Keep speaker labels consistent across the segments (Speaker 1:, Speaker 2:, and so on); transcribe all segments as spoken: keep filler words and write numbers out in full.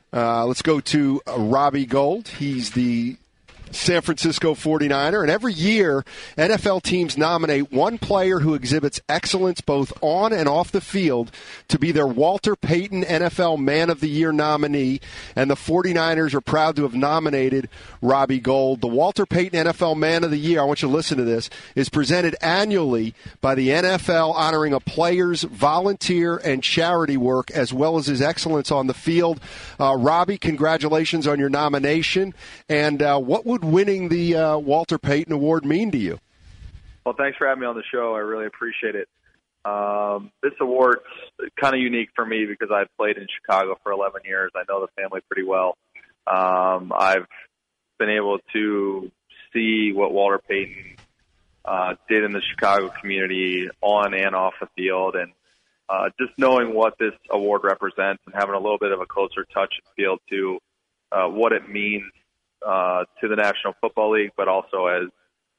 Speaker 1: Uh, let's go to uh, Robbie Gould. He's the San Francisco forty-niner, and every year N F L teams nominate one player who exhibits excellence both on and off the field to be their Walter Payton N F L Man of the Year nominee, and the forty-niners are proud to have nominated Robbie Gould. The Walter Payton N F L Man of the Year, I want you to listen to this, is presented annually by the N F L, honoring a player's volunteer and charity work as well as his excellence on the field. Uh, Robbie, congratulations on your nomination, and uh, what would winning the uh, Walter Payton Award mean to you?
Speaker 2: Well, thanks for having me on the show. I really appreciate it. Um, this award's kind of unique for me because I've played in Chicago for eleven years. I know the family pretty well. Um, I've been able to see what Walter Payton uh, did in the Chicago community on and off the field, and uh, just knowing what this award represents and having a little bit of a closer touch and feel to uh, what it means Uh, to the National Football League, but also as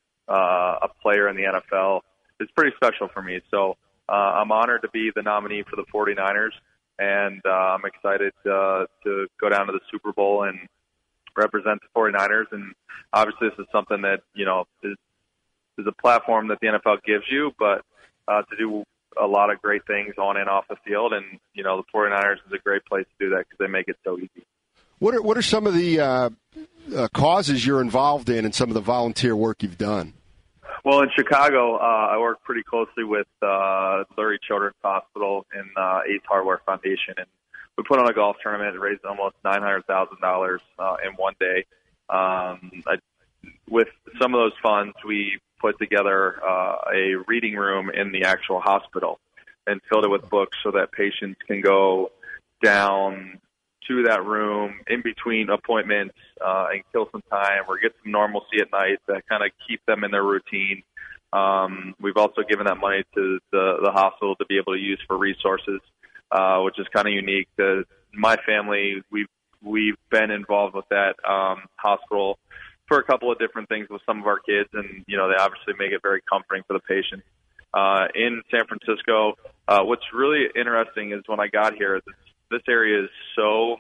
Speaker 2: uh, a player in the N F L, is pretty special for me. So uh, I'm honored to be the nominee for the forty-niners, and uh, I'm excited uh, to go down to the Super Bowl and represent the forty-niners. And obviously this is something that, you know, is, is a platform that the N F L gives you, but uh, to do a lot of great things on and off the field. And, you know, the forty-niners is a great place to do that because they make it so easy.
Speaker 1: What are, what are some of the uh, uh, causes you're involved in and some of the volunteer work you've done?
Speaker 2: Well, in Chicago, uh, I work pretty closely with uh, Lurie Children's Hospital and uh, Ace Hardware Foundation, and we put on a golf tournament and raised almost nine hundred thousand dollars uh, in one day. Um, I, with some of those funds, we put together uh, a reading room in the actual hospital and filled it with books so that patients can go down to that room in between appointments uh, and kill some time or get some normalcy at night that kind of keep them in their routine. Um, we've also given that money to the, the hospital to be able to use for resources, uh, which is kind of unique. The, my family, we've, we've been involved with that um, hospital for a couple of different things with some of our kids, and, you know, they obviously make it very comforting for the patients. Uh, in San Francisco, uh, what's really interesting is when I got here, this, this area is so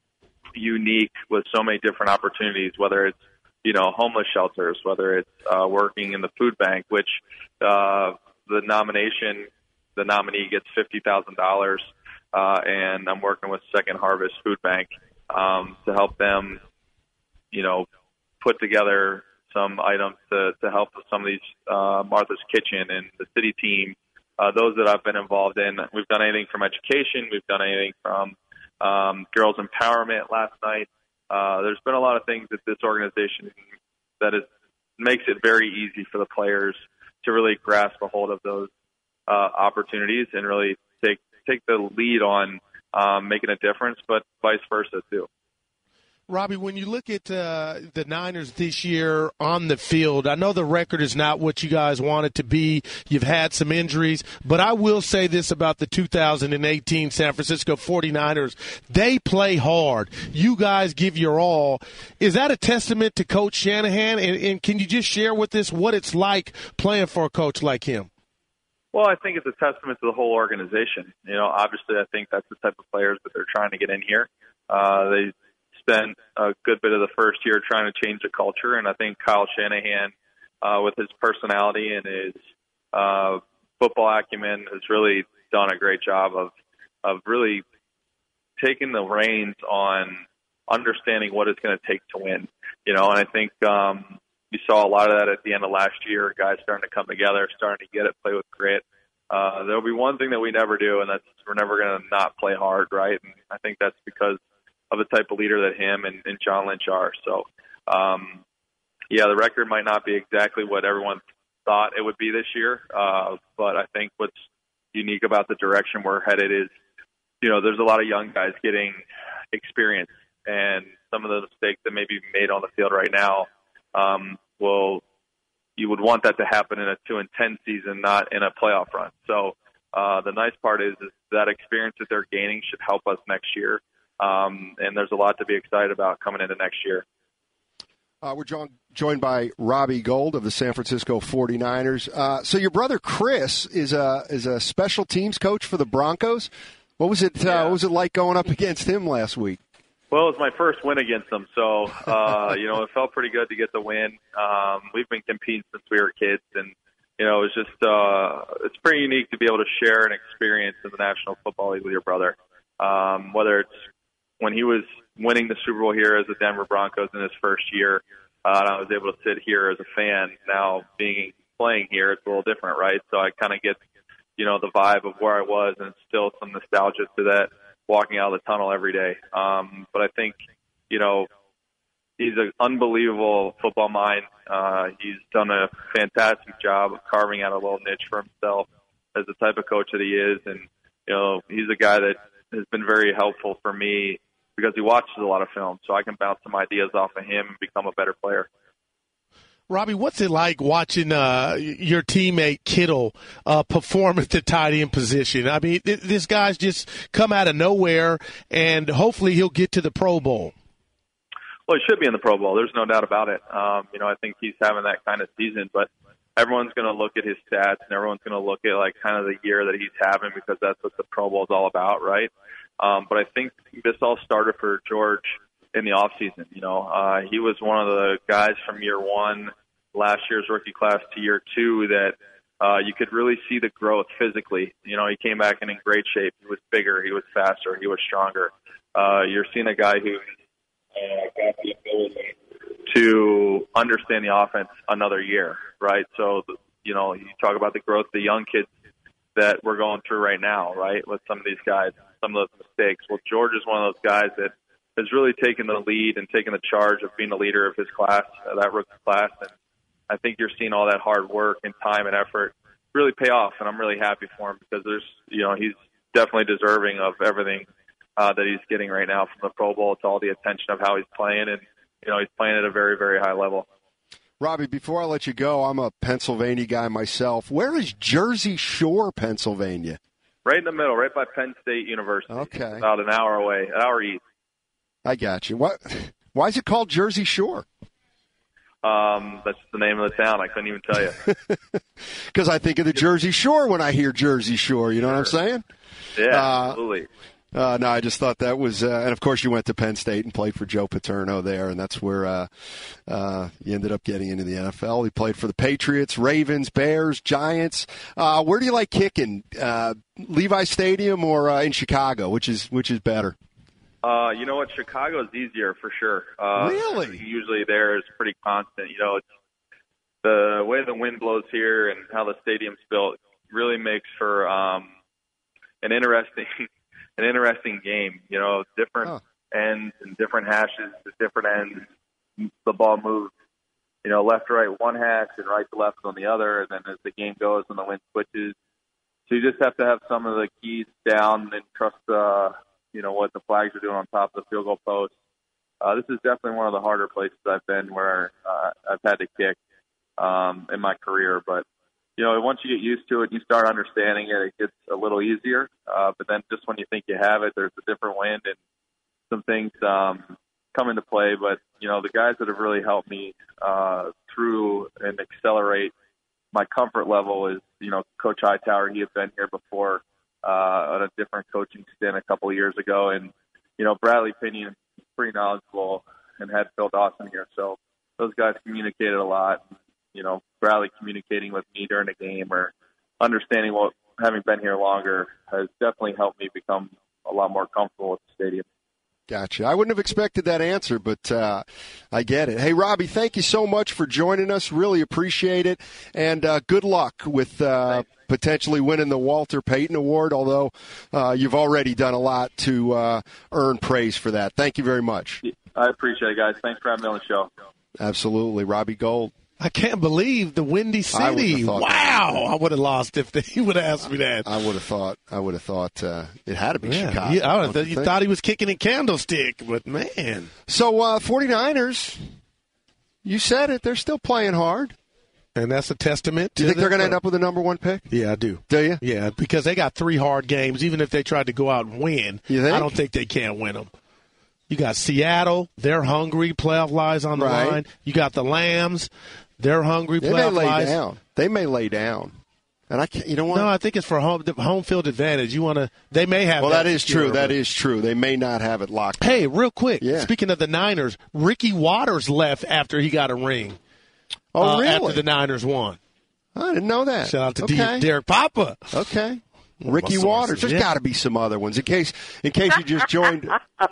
Speaker 2: unique with so many different opportunities, whether it's, you know, homeless shelters, whether it's uh, working in the food bank, which uh, the nomination, the nominee gets fifty thousand dollars, uh, and I'm working with Second Harvest Food Bank um, to help them, you know, put together some items to, to help with some of these uh, Martha's Kitchen and the city team. Uh, those that I've been involved in. We've done anything from education. We've done anything from um, girls empowerment last night. Uh, there's been a lot of things that this organization that is makes it very easy for the players to really grasp a hold of those uh, opportunities and really take take the lead on um, making a difference, but vice versa too.
Speaker 3: Robbie, when you look at uh, the Niners this year on the field, I know the record is not what you guys want it to be. You've had some injuries, but I will say this about the two thousand eighteen San Francisco forty-niners. They play hard. You guys give your all. Is that a testament to Coach Shanahan? And, and can you just share with us what it's like playing for a coach like him?
Speaker 2: Well, I think it's a testament to the whole organization. You know, obviously I think that's the type of players that they're trying to get in here. Uh, they spent a good bit of the first year trying to change the culture, and I think Kyle Shanahan, uh, with his personality and his uh, football acumen, has really done a great job of of really taking the reins on understanding what it's going to take to win. You know, and I think um, you saw a lot of that at the end of last year. Guys starting to come together, starting to get it, play with grit. Uh, there'll be one thing that we never do, and that's we're never going to not play hard, right? And I think that's because of the type of leader that him and, and John Lynch are. So, um, yeah, the record might not be exactly what everyone thought it would be this year, uh, but I think what's unique about the direction we're headed is, you know, there's a lot of young guys getting experience, and some of the mistakes that may be made on the field right now, um, will you would want that to happen in a two and ten season, not in a playoff run. So uh, the nice part is, is that experience that they're gaining should help us next year. Um, and there's a lot to be excited about coming into next year.
Speaker 1: Uh, we're jo- joined by Robbie Gould of the San Francisco forty-niners. Uh, so your brother Chris is a is a special teams coach for the Broncos. What was it? Uh,
Speaker 2: yeah.
Speaker 1: What was it like going up against him last week?
Speaker 2: Well, it was my first win against them, so uh, you know it felt pretty good to get the win. Um, we've been competing since we were kids, and you know it was just uh, it's pretty unique to be able to share an experience in the National Football League with your brother. Um, whether it's when he was winning the Super Bowl here as the Denver Broncos in his first year, uh, and I was able to sit here as a fan. Now being playing here, it's a little different, right? So I kind of get you know the vibe of where I was, and still some nostalgia to that. Walking out of the tunnel every day. Um, but I think, you know, he's an unbelievable football mind. Uh, he's done a fantastic job of carving out a little niche for himself as the type of coach that he is. And, you know, he's a guy that has been very helpful for me because he watches a lot of film. So I can bounce some ideas off of him and become a better player.
Speaker 3: Robbie, what's it like watching uh, your teammate Kittle uh, perform at the tight end position? I mean, th- this guy's just come out of nowhere, and hopefully he'll get to the Pro Bowl.
Speaker 2: Well, he should be in the Pro Bowl. There's no doubt about it. Um, you know, I think he's having that kind of season, but everyone's going to look at his stats, and everyone's going to look at, like, kind of the year that he's having because that's what the Pro Bowl is all about, right? Um, but I think this all started for George in the off season. You know, uh, he was one of the guys from year one, last year's rookie class to year two that uh, you could really see the growth physically. You know, he came back in, in great shape. He was bigger, he was faster, he was stronger. Uh, you're seeing a guy who uh, got the ability to understand the offense another year, right? So, you know, you talk about the growth of the young kids that we're going through right now, right, with some of these guys, some of those mistakes. Well, George is one of those guys that has really taken the lead and taken the charge of being the leader of his class, uh, that rookie class. And I think you're seeing all that hard work and time and effort really pay off, and I'm really happy for him because there's, you know, he's definitely deserving of everything uh, that he's getting right now from the Pro Bowl to all the attention of how he's playing, and you know, he's playing at a very, very high level.
Speaker 1: Robbie, before I let you go, I'm a Pennsylvania guy myself. Where is Jersey Shore, Pennsylvania?
Speaker 2: Right in the middle, right by Penn State University.
Speaker 1: Okay.
Speaker 2: About an hour away, an hour east.
Speaker 1: I got you. What? Why is it called Jersey Shore?
Speaker 2: Um, that's the name of the town. I couldn't even tell you.
Speaker 1: Because I think of the Jersey Shore when I hear Jersey Shore. You know
Speaker 2: sure.
Speaker 1: what I'm saying?
Speaker 2: Yeah,
Speaker 1: uh,
Speaker 2: absolutely.
Speaker 1: Uh, no, I just thought that was, uh, and of course you went to Penn State and played for Joe Paterno there, and that's where uh, uh, you ended up getting into the N F L. He played for the Patriots, Ravens, Bears, Giants. Uh, where do you like kicking? Uh, Levi Stadium or uh, in Chicago? Which is which is better?
Speaker 2: Uh, you know what? Chicago is easier for sure. Uh,
Speaker 1: really?
Speaker 2: Usually there is pretty constant. You know, it's the way the wind blows here and how the stadium's built really makes for um, an interesting. An interesting game, you know, different huh. ends and different hashes at different ends. The ball moves, you know, left to right one hash and right to left on the other. And then as the game goes and the wind switches, so you just have to have some of the keys down and trust, uh, you know, what the flags are doing on top of the field goal post. Uh, this is definitely one of the harder places I've been where uh, I've had to kick um, in my career, but. You know, once you get used to it, you start understanding it, it gets a little easier. Uh, but then just when you think you have it, there's a different wind and some things um, come into play. But, you know, the guys that have really helped me uh, through and accelerate my comfort level is, you know, Coach Hightower. He had been here before uh, on a different coaching stint a couple of years ago. And, you know, Bradley Pinion is pretty knowledgeable and had Phil Dawson here. So those guys communicated a lot. You know, Bradley communicating with me during the game or understanding what, having been here longer, has definitely helped me become a lot more comfortable with the stadium.
Speaker 1: Gotcha. I wouldn't have expected that answer, but uh, I get it. Hey, Robbie, thank you so much for joining us. Really appreciate it. And uh, good luck with uh, potentially winning the Walter Payton Award, although uh, you've already done a lot to uh, earn praise for that. Thank you very much.
Speaker 2: I appreciate it, guys. Thanks for having me on the show.
Speaker 1: Absolutely. Robbie Gould.
Speaker 3: I can't believe the Windy City. Wow. I would have lost if he would have asked me that.
Speaker 1: I would have thought, I would have thought uh, it had to be
Speaker 3: yeah.
Speaker 1: Chicago.
Speaker 3: Yeah, I would have th- you think? thought he was kicking a candlestick, but man.
Speaker 1: So, uh, 49ers, you said it, they're still playing hard.
Speaker 3: And that's a testament to
Speaker 1: Do you think
Speaker 3: the,
Speaker 1: they're going to end up with the number one pick?
Speaker 3: Yeah, I do.
Speaker 1: Do you?
Speaker 3: Yeah, because they got three hard games. Even if they tried to go out and win,
Speaker 1: you think?
Speaker 3: I don't think they can win them. You got Seattle. They're hungry. Playoff lies on the
Speaker 1: right. line.
Speaker 3: You got the Lambs. They're hungry.
Speaker 1: They
Speaker 3: playoff
Speaker 1: may lay
Speaker 3: lies.
Speaker 1: down. They may lay down. And I can't, you know what?
Speaker 3: No, I think it's for home home field advantage. You want to? They may have.
Speaker 1: Well,
Speaker 3: that,
Speaker 1: that is
Speaker 3: secure,
Speaker 1: true. That
Speaker 3: but-
Speaker 1: is true. They may not have it locked.
Speaker 3: Hey, real quick.
Speaker 1: Yeah.
Speaker 3: Speaking of the Niners, Ricky Waters left after he got a ring.
Speaker 1: Oh,
Speaker 3: uh,
Speaker 1: really?
Speaker 3: After the Niners won.
Speaker 1: I didn't know that.
Speaker 3: Shout out to
Speaker 1: okay.
Speaker 3: D- Derek Papa.
Speaker 1: Okay.
Speaker 3: One of
Speaker 1: Ricky
Speaker 3: my
Speaker 1: Waters.
Speaker 3: sources,
Speaker 1: There's
Speaker 3: yeah.
Speaker 1: got to be some other ones in case in case you just joined.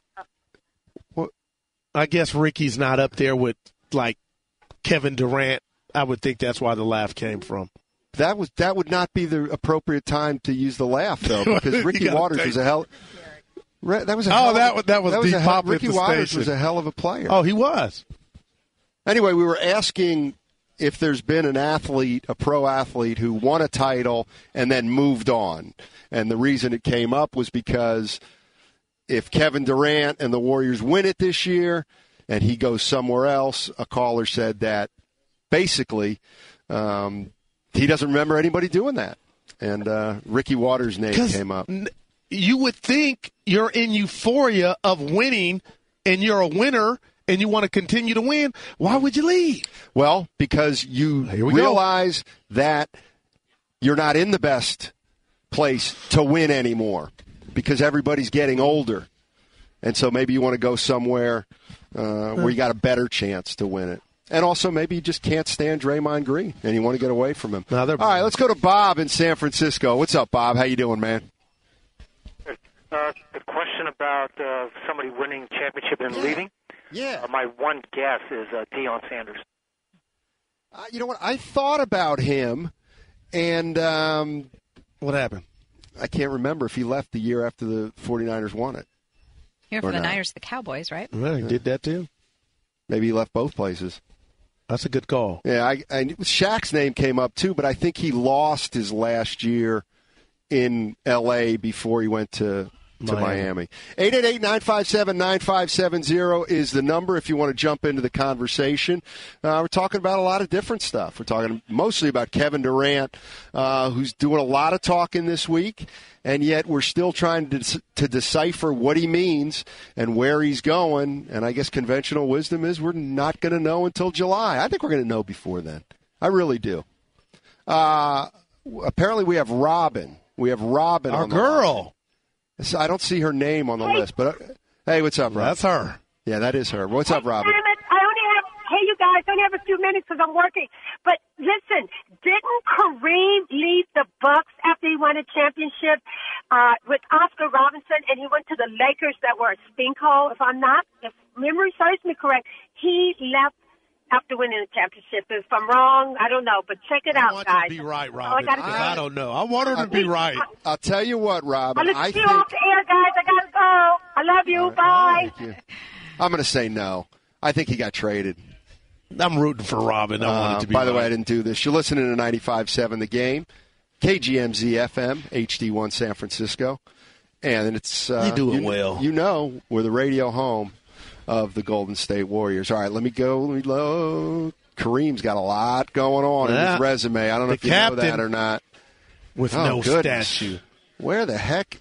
Speaker 3: I guess Ricky's not up there with like Kevin Durant. I would think that's why the laugh came from.
Speaker 1: That was that would not be the appropriate time to use the laugh though, because Ricky
Speaker 3: gotta
Speaker 1: Waters
Speaker 3: take-
Speaker 1: was a hell. Re- That was a
Speaker 3: Oh,
Speaker 1: hell
Speaker 3: that
Speaker 1: of,
Speaker 3: was- that was Deep
Speaker 1: a hell,
Speaker 3: Papa at
Speaker 1: Ricky
Speaker 3: the
Speaker 1: Waters
Speaker 3: station.
Speaker 1: was a hell of a player.
Speaker 3: Oh, he was.
Speaker 1: Anyway, we were asking if there's been an athlete, a pro athlete, who won a title and then moved on. And the reason it came up was because if Kevin Durant and the Warriors win it this year and he goes somewhere else, a caller said that basically um, he doesn't remember anybody doing that. And uh, Ricky Waters' name
Speaker 3: 'Cause
Speaker 1: came up.
Speaker 3: n- You would think you're in euphoria of winning and you're a winner and you want to continue to win. Why would you leave?
Speaker 1: Well, because you
Speaker 3: Here we go.
Speaker 1: realize that you're not in the best place to win anymore because everybody's getting older. And so maybe you want to go somewhere uh, where you got a better chance to win it. And also maybe you just can't stand Draymond Green and you want to get away from him.
Speaker 3: No, they're-
Speaker 1: All right, let's go to Bob in San Francisco. What's up, Bob? How you doing, man?
Speaker 4: Uh, the question about uh, somebody winning championship and leaving.
Speaker 1: Yeah.
Speaker 4: Uh, my one guess is uh, Deion Sanders.
Speaker 1: Uh, you know what? I thought about him, and um,
Speaker 3: What happened?
Speaker 1: I can't remember if he left the year after the 49ers won it.
Speaker 5: Here
Speaker 1: Or
Speaker 5: for the
Speaker 1: not.
Speaker 5: Niners, the Cowboys, right?
Speaker 3: Well, he did that too.
Speaker 1: Maybe he left both places.
Speaker 3: That's a good call.
Speaker 1: Yeah, I, I Shaq's name came up too, but I think he lost his last year in L A before he went to to
Speaker 3: Miami.
Speaker 1: Miami. eight eight eight, nine five seven, nine five seven zero is the number if you want to jump into the conversation. Uh, we're talking about a lot of different stuff. We're talking mostly about Kevin Durant, uh, who's doing a lot of talking this week, and yet we're still trying to, to decipher what he means and where he's going. And I guess conventional wisdom is we're not going to know until July. I think we're going to know before then. I really do. Uh, apparently we have Robin. We have Robin
Speaker 3: Our
Speaker 1: on the line.
Speaker 3: girl.
Speaker 1: So I don't see her name on the
Speaker 6: Hey.
Speaker 1: list, but uh, hey, what's up, Rob?
Speaker 3: That's her.
Speaker 1: Yeah, that is her. What's up, Robin?
Speaker 6: Damn it, I only have, hey, you guys, I only have a few minutes because I'm working. But listen, didn't Kareem leave the Bucks after he won a championship uh, with Oscar Robinson, and he went to the Lakers that were a stinkhole? If I'm not, if memory serves me correct, he left after winning the championship. If I'm wrong, I don't know, but check it
Speaker 3: I
Speaker 6: out,
Speaker 3: want
Speaker 6: guys.
Speaker 3: her to be right,
Speaker 6: All I
Speaker 3: Robin.
Speaker 6: gotta
Speaker 3: Because
Speaker 6: do.
Speaker 3: I don't know. I want her to be right.
Speaker 1: I'll tell you what,
Speaker 6: I'll
Speaker 1: Robin.
Speaker 6: let
Speaker 1: I
Speaker 6: you
Speaker 1: think.
Speaker 6: off the air, guys. I gotta go. I love you. Bye.
Speaker 1: Thank you. I'm going to say no. I think he got traded.
Speaker 3: I'm rooting for Robin. I want
Speaker 1: Uh,
Speaker 3: it to be
Speaker 1: by the way, I
Speaker 3: right.
Speaker 1: didn't do this. You're listening to ninety-five seven The Game, K G M Z F M, H D one San Francisco. And it's uh,
Speaker 3: You do it
Speaker 1: you,
Speaker 3: well.
Speaker 1: You know we're the radio home of the Golden State Warriors. All right, let me go. Let me load. Kareem's got a lot going on in
Speaker 3: Yeah.
Speaker 1: his resume. I don't know
Speaker 3: The
Speaker 1: if you know that
Speaker 3: captain.
Speaker 1: or not.
Speaker 3: With
Speaker 1: Oh,
Speaker 3: no
Speaker 1: goodness.
Speaker 3: statue.
Speaker 1: Where the heck?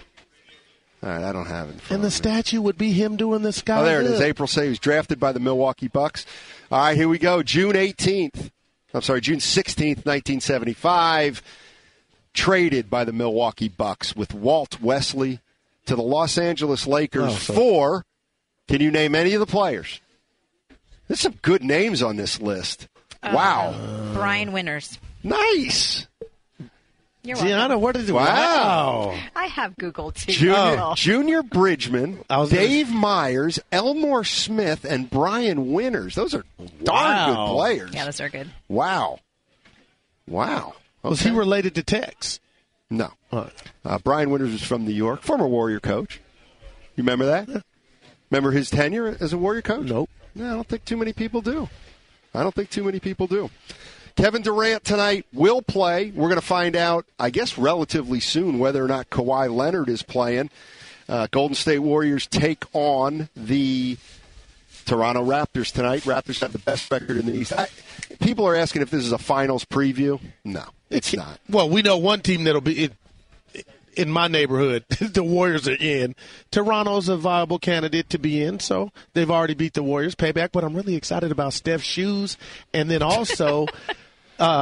Speaker 1: All right, I don't have it. in front
Speaker 3: And the
Speaker 1: of me.
Speaker 3: statue would be him doing the sky.
Speaker 1: Oh, there it
Speaker 3: Good.
Speaker 1: is. April Say, he was drafted by the Milwaukee Bucks. All right, here we go. June eighteenth. I'm sorry, June sixteenth, nineteen seventy-five. Traded by the Milwaukee Bucks with Walt Wesley to the Los Angeles Lakers
Speaker 3: Oh, so-
Speaker 1: for, can you name any of the players? There's some good names on this list. Wow.
Speaker 5: Brian Winters.
Speaker 1: Nice.
Speaker 5: You're welcome.
Speaker 3: Gianna, what is it?
Speaker 1: Wow.
Speaker 3: Wow.
Speaker 5: I have Googled too.
Speaker 1: Junior,
Speaker 5: Oh.
Speaker 1: Junior Bridgman,
Speaker 3: I was gonna-
Speaker 1: Dave Myers, Elmore Smith, and Brian Winters. Those are darn
Speaker 3: Wow.
Speaker 1: good players.
Speaker 5: Yeah, those are good.
Speaker 1: Wow. Wow.
Speaker 3: Was
Speaker 1: Okay.
Speaker 3: he related to Tex?
Speaker 1: No.
Speaker 3: Uh,
Speaker 1: Uh, Brian Winters was from New York, former Warrior coach. You remember that? Remember his tenure as a Warrior coach?
Speaker 3: Nope.
Speaker 1: No, I don't think too many people do. I don't think too many people do. Kevin Durant tonight will play. We're going to find out, I guess, relatively soon whether or not Kawhi Leonard is playing. Uh, Golden State Warriors take on the Toronto Raptors tonight. Raptors have the best record in the East. I, people are asking if this is a finals preview. No, it's not.
Speaker 3: Well, we know one team that'll be in, in my neighborhood. The Warriors are in. Toronto's a viable candidate to be in, so they've already beat the Warriors. Payback, but I'm really excited about Steph's shoes. And then also, uh,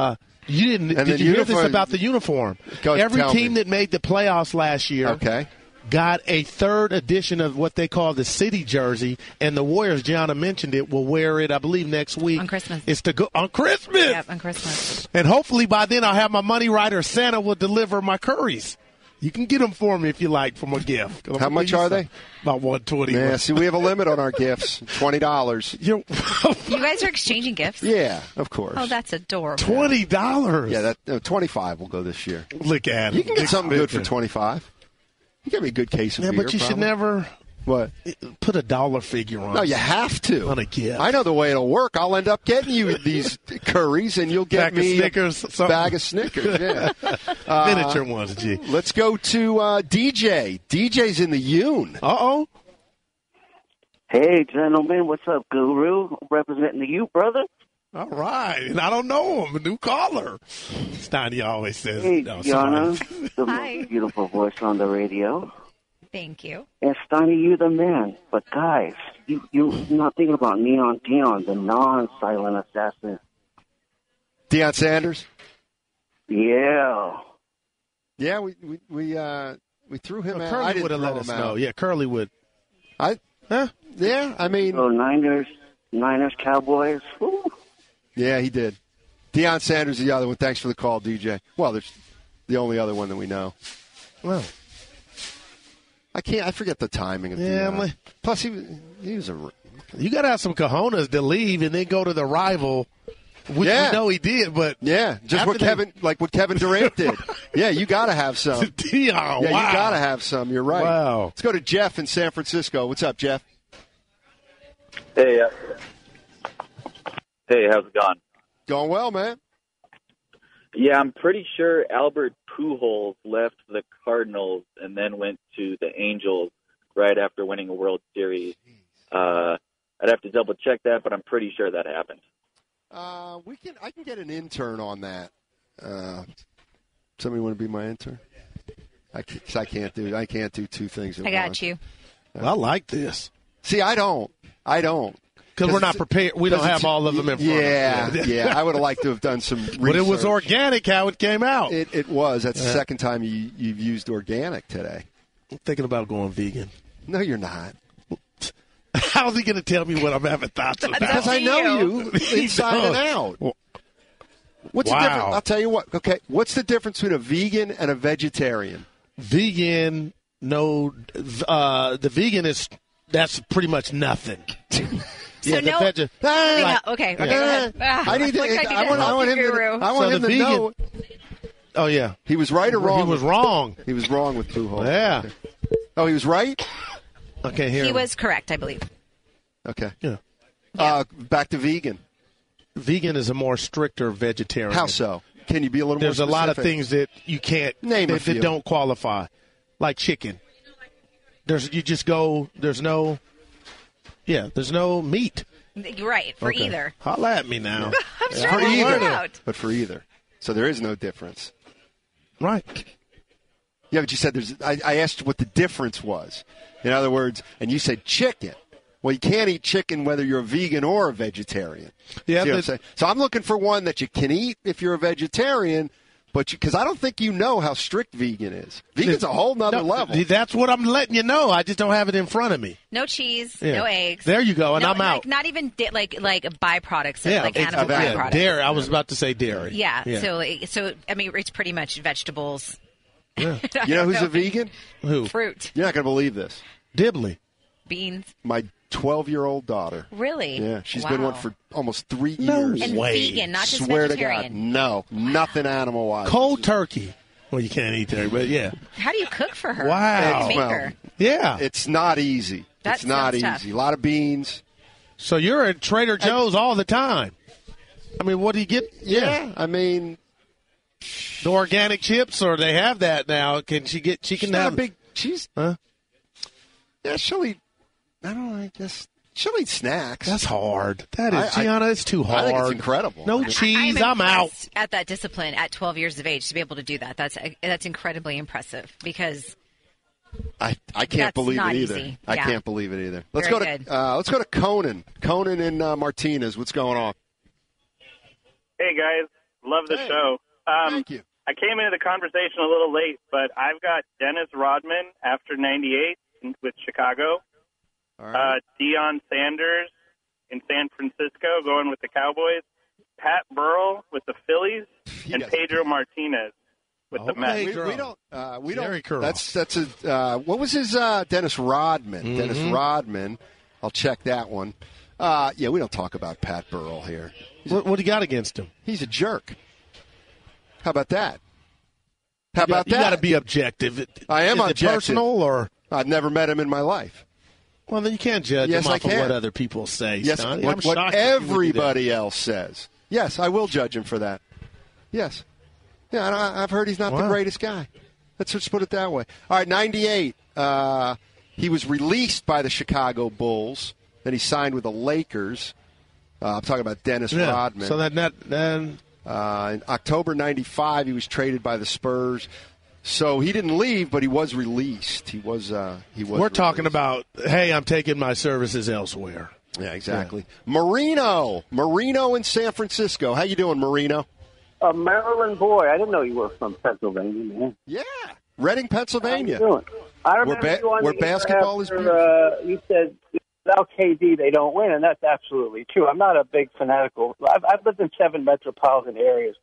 Speaker 3: You didn't.
Speaker 1: And
Speaker 3: did
Speaker 1: the
Speaker 3: you hear this
Speaker 1: uniform-
Speaker 3: about the uniform?
Speaker 1: Go
Speaker 3: Every
Speaker 1: tell
Speaker 3: team
Speaker 1: me.
Speaker 3: that made the playoffs last year
Speaker 1: Okay.
Speaker 3: got a third edition of what they call the city jersey, and the Warriors, Gianna mentioned it, will wear it, I believe, next week.
Speaker 5: On Christmas.
Speaker 3: It's to go on Christmas.
Speaker 5: Yep, on Christmas.
Speaker 3: And hopefully by then I'll have my money right, or Santa will deliver my curries. You can get them for me if you like from a gift. I'm
Speaker 1: How
Speaker 3: gonna
Speaker 1: much
Speaker 3: give you
Speaker 1: are
Speaker 3: some.
Speaker 1: they?
Speaker 3: About one twenty.
Speaker 1: Yeah, see, we have a limit on our gifts, twenty dollars.
Speaker 3: You're
Speaker 5: You guys are exchanging gifts?
Speaker 1: Yeah, of course.
Speaker 5: Oh, that's adorable.
Speaker 3: twenty dollars.
Speaker 1: Yeah, that uh, twenty-five will go this year.
Speaker 3: Look at it.
Speaker 1: You can get something good for twenty-five. You get me a good case of
Speaker 3: Yeah,
Speaker 1: beer.
Speaker 3: but you should
Speaker 1: probably.
Speaker 3: never
Speaker 1: What?
Speaker 3: put a dollar figure on
Speaker 1: No,
Speaker 3: it.
Speaker 1: you have to.
Speaker 3: On a gift.
Speaker 1: I know the way it'll work. I'll end up getting you these curries, and you'll get
Speaker 3: Bag of
Speaker 1: me
Speaker 3: Snickers,
Speaker 1: a
Speaker 3: something.
Speaker 1: bag of Snickers. Yeah. Uh,
Speaker 3: Miniature ones, G.
Speaker 1: Let's go to uh, D J. D J's in the Yoon.
Speaker 3: Uh-oh.
Speaker 7: Hey, gentlemen, what's up, Guru? Representing the U, brother.
Speaker 3: All right. And I don't know him. A new caller. Steiny always says.
Speaker 7: Hey,
Speaker 3: no,
Speaker 7: Yana,
Speaker 3: somebody-
Speaker 7: the
Speaker 5: Hi.
Speaker 7: most beautiful voice on the radio.
Speaker 5: Thank you.
Speaker 7: And Steiny, you the man. But guys, you, you're not thinking about Neon Dion, the non-silent assassin.
Speaker 1: Deion Sanders.
Speaker 7: Yeah.
Speaker 1: Yeah, we we we, uh, we threw him
Speaker 3: Well,
Speaker 1: out. I
Speaker 3: Curly
Speaker 1: didn't
Speaker 3: would have
Speaker 1: throw
Speaker 3: let us
Speaker 1: him
Speaker 3: know.
Speaker 1: out.
Speaker 3: Yeah, Curly would.
Speaker 1: I
Speaker 3: Huh?
Speaker 1: yeah. I mean,
Speaker 7: So Niners, Niners, Cowboys. Woo.
Speaker 1: yeah, he did. Deion Sanders is the other one. Thanks for the call, D J. Well, there's the only other one that we know.
Speaker 3: Well,
Speaker 1: I can't. I forget the timing of
Speaker 3: Yeah,
Speaker 1: Deion.
Speaker 3: my-
Speaker 1: Plus, he was he was a
Speaker 3: you got to have some cojones to leave and then go to the rival, which
Speaker 1: Yeah.
Speaker 3: we know he did, but
Speaker 1: yeah, just
Speaker 3: After
Speaker 1: what
Speaker 3: they-
Speaker 1: Kevin like what Kevin Durant did. Yeah, you got to have some.
Speaker 3: Deion,
Speaker 1: Yeah,
Speaker 3: wow.
Speaker 1: you got to have some. You're right.
Speaker 3: Wow.
Speaker 1: Let's go to Jeff in San Francisco. What's up, Jeff?
Speaker 8: Hey, uh, hey, how's it going?
Speaker 1: Going well, man.
Speaker 8: Yeah, I'm pretty sure Albert Pujols left the Cardinals and then went to the Angels right after winning a World Series. Uh, I'd have to double check that, but I'm pretty sure that happened.
Speaker 1: Uh, we can. I can get an intern on that. Uh, somebody want to be my intern? I can't, 'cause I can't do. I can't do two things at
Speaker 5: I got
Speaker 1: once.
Speaker 5: you.
Speaker 3: Well, I like this.
Speaker 1: See, I don't. I don't.
Speaker 3: Because we're not
Speaker 1: it's-
Speaker 3: prepared. We don't
Speaker 1: 'cause
Speaker 3: have
Speaker 1: it's-
Speaker 3: all of them in front
Speaker 1: yeah,
Speaker 3: of us.
Speaker 1: yeah. I would have liked to have done some research.
Speaker 3: But it was organic how it came out.
Speaker 1: It, it was. That's the
Speaker 3: Yeah.
Speaker 1: second time you, you've used organic today.
Speaker 3: I'm thinking about going vegan.
Speaker 1: No, you're not.
Speaker 3: How's he going to tell me what I'm having thoughts about?
Speaker 1: Because I know you inside and out.
Speaker 3: Well,
Speaker 1: What's
Speaker 3: wow.
Speaker 1: the difference? I'll tell you what. Okay, what's the difference between a vegan and a vegetarian?
Speaker 3: vegan, no, uh, the vegan is, that's pretty much nothing.
Speaker 5: So
Speaker 3: yeah, the
Speaker 5: no-
Speaker 3: veg-
Speaker 5: I mean,
Speaker 3: like-
Speaker 5: uh, okay, okay,
Speaker 3: yeah.
Speaker 5: go ahead. Ah,
Speaker 1: I need to.
Speaker 5: what can I do
Speaker 1: I
Speaker 5: to
Speaker 1: want, I
Speaker 5: help
Speaker 1: want
Speaker 5: you,
Speaker 1: him to.
Speaker 5: Guru?
Speaker 1: I want
Speaker 3: So
Speaker 1: him
Speaker 3: the
Speaker 1: to
Speaker 3: vegan-
Speaker 1: know
Speaker 3: Oh, yeah.
Speaker 1: he was right or wrong.
Speaker 3: He was wrong.
Speaker 1: He was wrong with Pujols.
Speaker 3: Yeah.
Speaker 1: Oh, he was right.
Speaker 3: I can't hear
Speaker 5: He
Speaker 3: him.
Speaker 5: was correct, I believe.
Speaker 1: Okay.
Speaker 3: Yeah.
Speaker 1: Uh, back to vegan.
Speaker 3: Vegan is a more stricter vegetarian.
Speaker 1: How so? Can you be a little
Speaker 3: There's
Speaker 1: more
Speaker 3: a lot of
Speaker 1: specific?
Speaker 3: things that you can't
Speaker 1: Name a
Speaker 3: that, that
Speaker 1: few.
Speaker 3: don't qualify, like chicken. There's you just go. There's no. Yeah, there's no meat.
Speaker 5: You're right, for
Speaker 3: Okay.
Speaker 5: either.
Speaker 3: Holla at me now.
Speaker 5: I'm
Speaker 1: For
Speaker 5: trying to figure it
Speaker 1: either,
Speaker 5: out.
Speaker 1: but for either. So there is no difference.
Speaker 3: Right.
Speaker 1: Yeah, but you said there's. I, I asked what the difference was. In other words, and you said chicken. Well, you can't eat chicken whether you're a vegan or a vegetarian.
Speaker 3: Yeah,
Speaker 1: See what I'm
Speaker 3: but-
Speaker 1: saying? So I'm looking for one that you can eat if you're a vegetarian, but because I don't think you know how strict vegan is. Vegan's a whole nother
Speaker 3: No,
Speaker 1: level.
Speaker 3: That's what I'm letting you know. I just don't have it in front of me.
Speaker 5: No cheese,
Speaker 3: Yeah.
Speaker 5: no eggs.
Speaker 3: There you go, and
Speaker 5: No,
Speaker 3: I'm out.
Speaker 5: Like, not even di- like like byproducts,
Speaker 3: Yeah,
Speaker 5: like
Speaker 3: it's-
Speaker 5: animal
Speaker 1: yeah,
Speaker 5: byproducts.
Speaker 3: dairy. I was about to say dairy.
Speaker 5: Yeah, So like, so I mean, it's pretty much vegetables.
Speaker 3: Yeah.
Speaker 1: You know who's a vegan?
Speaker 3: Who?
Speaker 5: Fruit,
Speaker 1: You're not going to believe this.
Speaker 3: Dibley.
Speaker 5: beans.
Speaker 1: My twelve-year-old daughter.
Speaker 5: Really?
Speaker 1: Yeah, she's
Speaker 5: wow.
Speaker 1: been one for almost three
Speaker 3: No
Speaker 1: years.
Speaker 5: And
Speaker 3: way.
Speaker 5: vegan, not just
Speaker 1: Swear to
Speaker 5: vegetarian.
Speaker 1: God, no, nothing animal-wise.
Speaker 3: Cold turkey. Well, you can't eat there, but yeah.
Speaker 5: How do you cook for her?
Speaker 3: Wow.
Speaker 5: How do you make
Speaker 1: Well,
Speaker 5: her?
Speaker 3: Yeah.
Speaker 1: It's not easy.
Speaker 5: That
Speaker 1: it's not
Speaker 5: sounds
Speaker 1: easy.
Speaker 5: tough.
Speaker 1: A lot of beans.
Speaker 3: So you're at Trader Joe's all the time. I mean, what do you get?
Speaker 1: Yeah, I mean,
Speaker 3: The organic chips, or they have that now. Can she get? She
Speaker 1: she's
Speaker 3: can
Speaker 1: not
Speaker 3: have.
Speaker 1: a big. She's
Speaker 3: Huh?
Speaker 1: yeah. She'll eat. I don't know. I guess she'll eat snacks.
Speaker 3: That's hard. That is,
Speaker 1: I- I-
Speaker 3: Gianna. It's too
Speaker 1: I
Speaker 3: hard.
Speaker 1: think it's incredible.
Speaker 3: No
Speaker 1: I mean,
Speaker 3: cheese.
Speaker 5: I'm
Speaker 3: I'm out.
Speaker 5: impressed at that discipline at twelve years of age to be able to do that. That's that's incredibly impressive because
Speaker 1: I, I can't
Speaker 5: That's
Speaker 1: believe
Speaker 5: not
Speaker 1: it either.
Speaker 5: easy.
Speaker 1: I
Speaker 5: Yeah.
Speaker 1: can't believe it either. Let's
Speaker 5: Very
Speaker 1: go to
Speaker 5: good.
Speaker 1: uh, let's go to Conan. Conan in uh, Martinez. What's going on?
Speaker 9: Hey guys, Love the
Speaker 1: Hey.
Speaker 9: show. Um,
Speaker 1: Thank you.
Speaker 9: I came into the conversation a little late, but I've got Dennis Rodman after ninety-eight in- with Chicago,
Speaker 1: All right.
Speaker 9: uh, Deion Sanders in San Francisco going with the Cowboys, Pat Burrell with the Phillies,
Speaker 1: He
Speaker 9: and
Speaker 1: doesn't
Speaker 9: Pedro
Speaker 1: care.
Speaker 9: Martinez with the
Speaker 3: Okay.
Speaker 9: Mets.
Speaker 1: we,
Speaker 3: Curl.
Speaker 1: we don't. Uh, we
Speaker 3: Jerry
Speaker 1: don't.
Speaker 3: Curl.
Speaker 1: That's that's a. Uh, what was his uh, Dennis Rodman? Dennis Rodman. I'll check that one. Uh, yeah, we don't talk about Pat Burrell here.
Speaker 3: What, what do you got against him?
Speaker 1: He's a jerk. How about that? How about
Speaker 3: you
Speaker 1: that?
Speaker 3: got to be objective.
Speaker 1: I am
Speaker 3: Is it
Speaker 1: objective.
Speaker 3: personal or?
Speaker 1: I've never met him in my life.
Speaker 3: Well, then you can't judge
Speaker 1: Yes,
Speaker 3: him
Speaker 1: I
Speaker 3: off of
Speaker 1: can.
Speaker 3: what other people say.
Speaker 1: Yes,
Speaker 3: Sonny.
Speaker 1: what,
Speaker 3: I'm
Speaker 1: what
Speaker 3: shocked that you would do that.
Speaker 1: everybody else says. Yes, I will judge him for that. Yes. Yeah, I, I've heard he's not the
Speaker 3: Wow.
Speaker 1: greatest guy. Let's just put it that way. All right, ninety-eight. Uh, he was released by the Chicago Bulls. Then he signed with the Lakers. Uh, I'm talking about Dennis
Speaker 3: Yeah.
Speaker 1: Rodman.
Speaker 3: So that net then.
Speaker 1: Uh, in October ninety-five, he was traded by the Spurs. So he didn't leave, but he was released. He was. Uh, he was.
Speaker 3: We're talking
Speaker 1: released.
Speaker 3: about, hey, I'm taking my services elsewhere.
Speaker 1: Yeah, exactly. Marino, Marino in San Francisco. How you doing, Marino?
Speaker 7: A Maryland boy. I didn't know you were from Pennsylvania, man.
Speaker 1: Yeah, Reading, Pennsylvania.
Speaker 7: How you doing? I remember
Speaker 1: Where ba-
Speaker 7: you on
Speaker 1: where
Speaker 7: the air
Speaker 1: basketball is
Speaker 7: after,
Speaker 1: beautiful.
Speaker 7: Uh, you said without K D they don't win, and that's absolutely true. I'm not a big fanatical. I've, I've lived in seven metropolitan areas,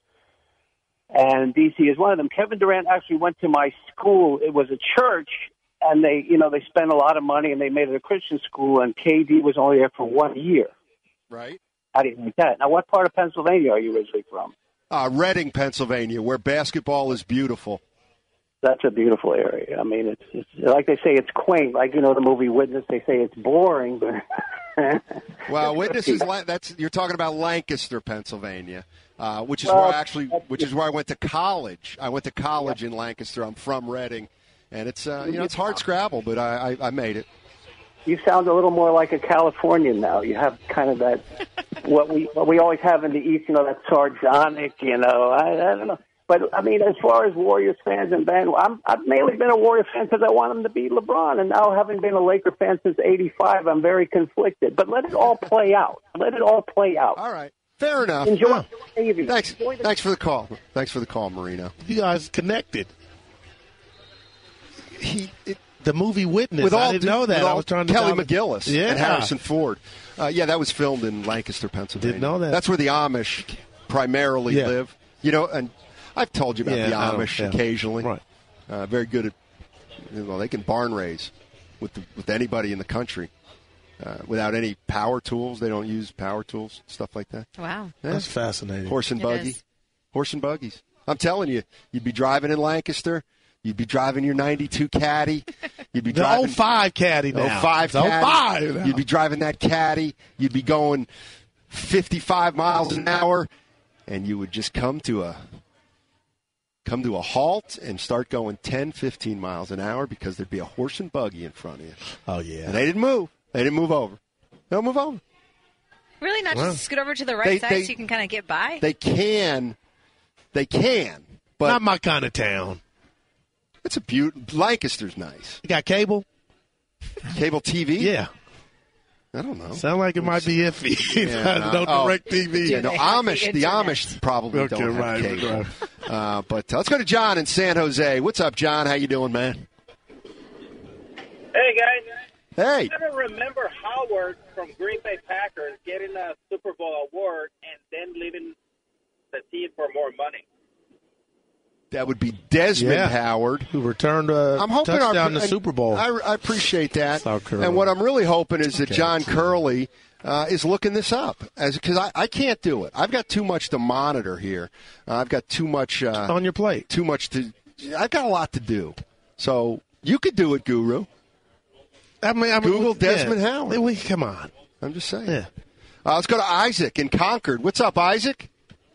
Speaker 7: and D C is one of them. Kevin Durant actually went to my school. It was a church, and they, you know, they spent a lot of money, and they made it a Christian school, and K D was only there for one year.
Speaker 1: Right.
Speaker 7: How do you think that? Now, what part of Pennsylvania are you originally from?
Speaker 1: Uh, Reading, Pennsylvania, where basketball is beautiful.
Speaker 7: That's a beautiful area. I mean, it's, it's like they say, it's quaint. Like, you know, the movie Witness, they say it's boring, but
Speaker 1: Well, Witness is la- that's you're talking about Lancaster, Pennsylvania, uh, which is
Speaker 7: Well,
Speaker 1: where I actually, which is where I went to college. I went to college in Lancaster. I'm from Reading, and it's uh, you know it's hard scrabble, but I, I, I made it.
Speaker 7: you sound a little more like a Californian now. You have kind of that what we what we always have in the East, you know, that sardonic, you know. I, I don't know. But, I mean, as far as Warriors fans and band, I'm, I've mainly been a Warriors fan because I want them to beat LeBron. And now, having been a Laker fan since eighty-five, I'm very conflicted. But let it all play out. Let it all play out.
Speaker 1: All right. Fair enough.
Speaker 7: Enjoy
Speaker 1: Huh.
Speaker 7: the Navy.
Speaker 1: Thanks.
Speaker 7: Enjoy the-
Speaker 1: Thanks for the call. Thanks for the call, Marino.
Speaker 3: You guys connected.
Speaker 1: He, it,
Speaker 3: The movie Witness.
Speaker 1: with all
Speaker 3: I didn't
Speaker 1: due-
Speaker 3: know that.
Speaker 1: with
Speaker 3: I
Speaker 1: all-
Speaker 3: was trying to
Speaker 1: Kelly
Speaker 3: tell-
Speaker 1: McGillis
Speaker 3: Yeah.
Speaker 1: and Harrison Ford. Uh, yeah, that was filmed in Lancaster, Pennsylvania.
Speaker 3: Didn't know that.
Speaker 1: That's where the Amish primarily
Speaker 3: Yeah.
Speaker 1: live. You know, and I've told you about
Speaker 3: Yeah,
Speaker 1: the
Speaker 3: I don't-
Speaker 1: Amish
Speaker 3: yeah.
Speaker 1: occasionally.
Speaker 3: Right.
Speaker 1: Uh, very good at, you know, they can barn raise with the, with anybody in the country uh, without any power tools. They don't use power tools, stuff like that.
Speaker 5: Wow.
Speaker 1: Yeah.
Speaker 3: That's fascinating.
Speaker 1: Horse and
Speaker 5: It
Speaker 1: buggy.
Speaker 5: is.
Speaker 1: Horse and buggies. I'm telling you, you'd be driving in Lancaster. You'd be driving your ninety-two Caddy. You'd be
Speaker 3: The
Speaker 1: driving
Speaker 3: oh five Caddy now.
Speaker 1: oh five
Speaker 3: It's oh
Speaker 1: Caddy.
Speaker 3: five now.
Speaker 1: You'd be driving that Caddy. You'd be going fifty-five miles an hour, and you would just come to a come to a halt and start going ten, fifteen miles an hour because there'd be a horse and buggy in front of you.
Speaker 3: Oh, yeah.
Speaker 1: And they didn't move. They didn't move over. They don't move over.
Speaker 5: Really, not
Speaker 3: Well,
Speaker 5: just scoot over to the right
Speaker 1: they-
Speaker 5: side
Speaker 1: they-
Speaker 5: so you can kind of get by?
Speaker 1: They can. They can. But
Speaker 3: Not my kind of town.
Speaker 1: it's a beaut. Lancaster's nice.
Speaker 3: You got cable?
Speaker 1: Cable T V?
Speaker 3: Yeah.
Speaker 1: I don't know.
Speaker 3: Sound like it might be iffy.
Speaker 1: Yeah,
Speaker 3: no
Speaker 1: no. Oh.
Speaker 3: direct T V.
Speaker 1: Yeah, no,
Speaker 5: They have the
Speaker 1: Amish. The
Speaker 5: internet.
Speaker 1: Amish probably
Speaker 3: Okay,
Speaker 1: don't have
Speaker 3: right,
Speaker 1: cable.
Speaker 3: right.
Speaker 1: Uh, but uh, let's go to John in San Jose. What's up, John? How you doing, man?
Speaker 10: Hey, guys.
Speaker 1: Hey.
Speaker 10: I don't remember Howard from Green Bay Packers getting a Super Bowl award and then leaving the team for more money.
Speaker 1: That would be Desmond
Speaker 3: Yeah.
Speaker 1: Howard.
Speaker 3: Who returned a
Speaker 1: I'm hoping
Speaker 3: touchdown
Speaker 1: our,
Speaker 3: in the
Speaker 1: and
Speaker 3: Super Bowl.
Speaker 1: I, I appreciate that.
Speaker 3: South Curly.
Speaker 1: And what I'm really hoping is that
Speaker 3: Okay.
Speaker 1: John Curley uh, is looking this up, as because I, I can't do it. I've got too much to monitor here. Uh, I've got too much uh,
Speaker 3: on your plate.
Speaker 1: Too much to. I've got a lot to do. So you could do it, Guru.
Speaker 3: I mean, I mean,
Speaker 1: Google
Speaker 3: yeah.
Speaker 1: Desmond Howard.
Speaker 3: We, come on.
Speaker 1: I'm just saying.
Speaker 3: Yeah.
Speaker 1: Uh, let's go to Isaac in Concord. What's up, Isaac?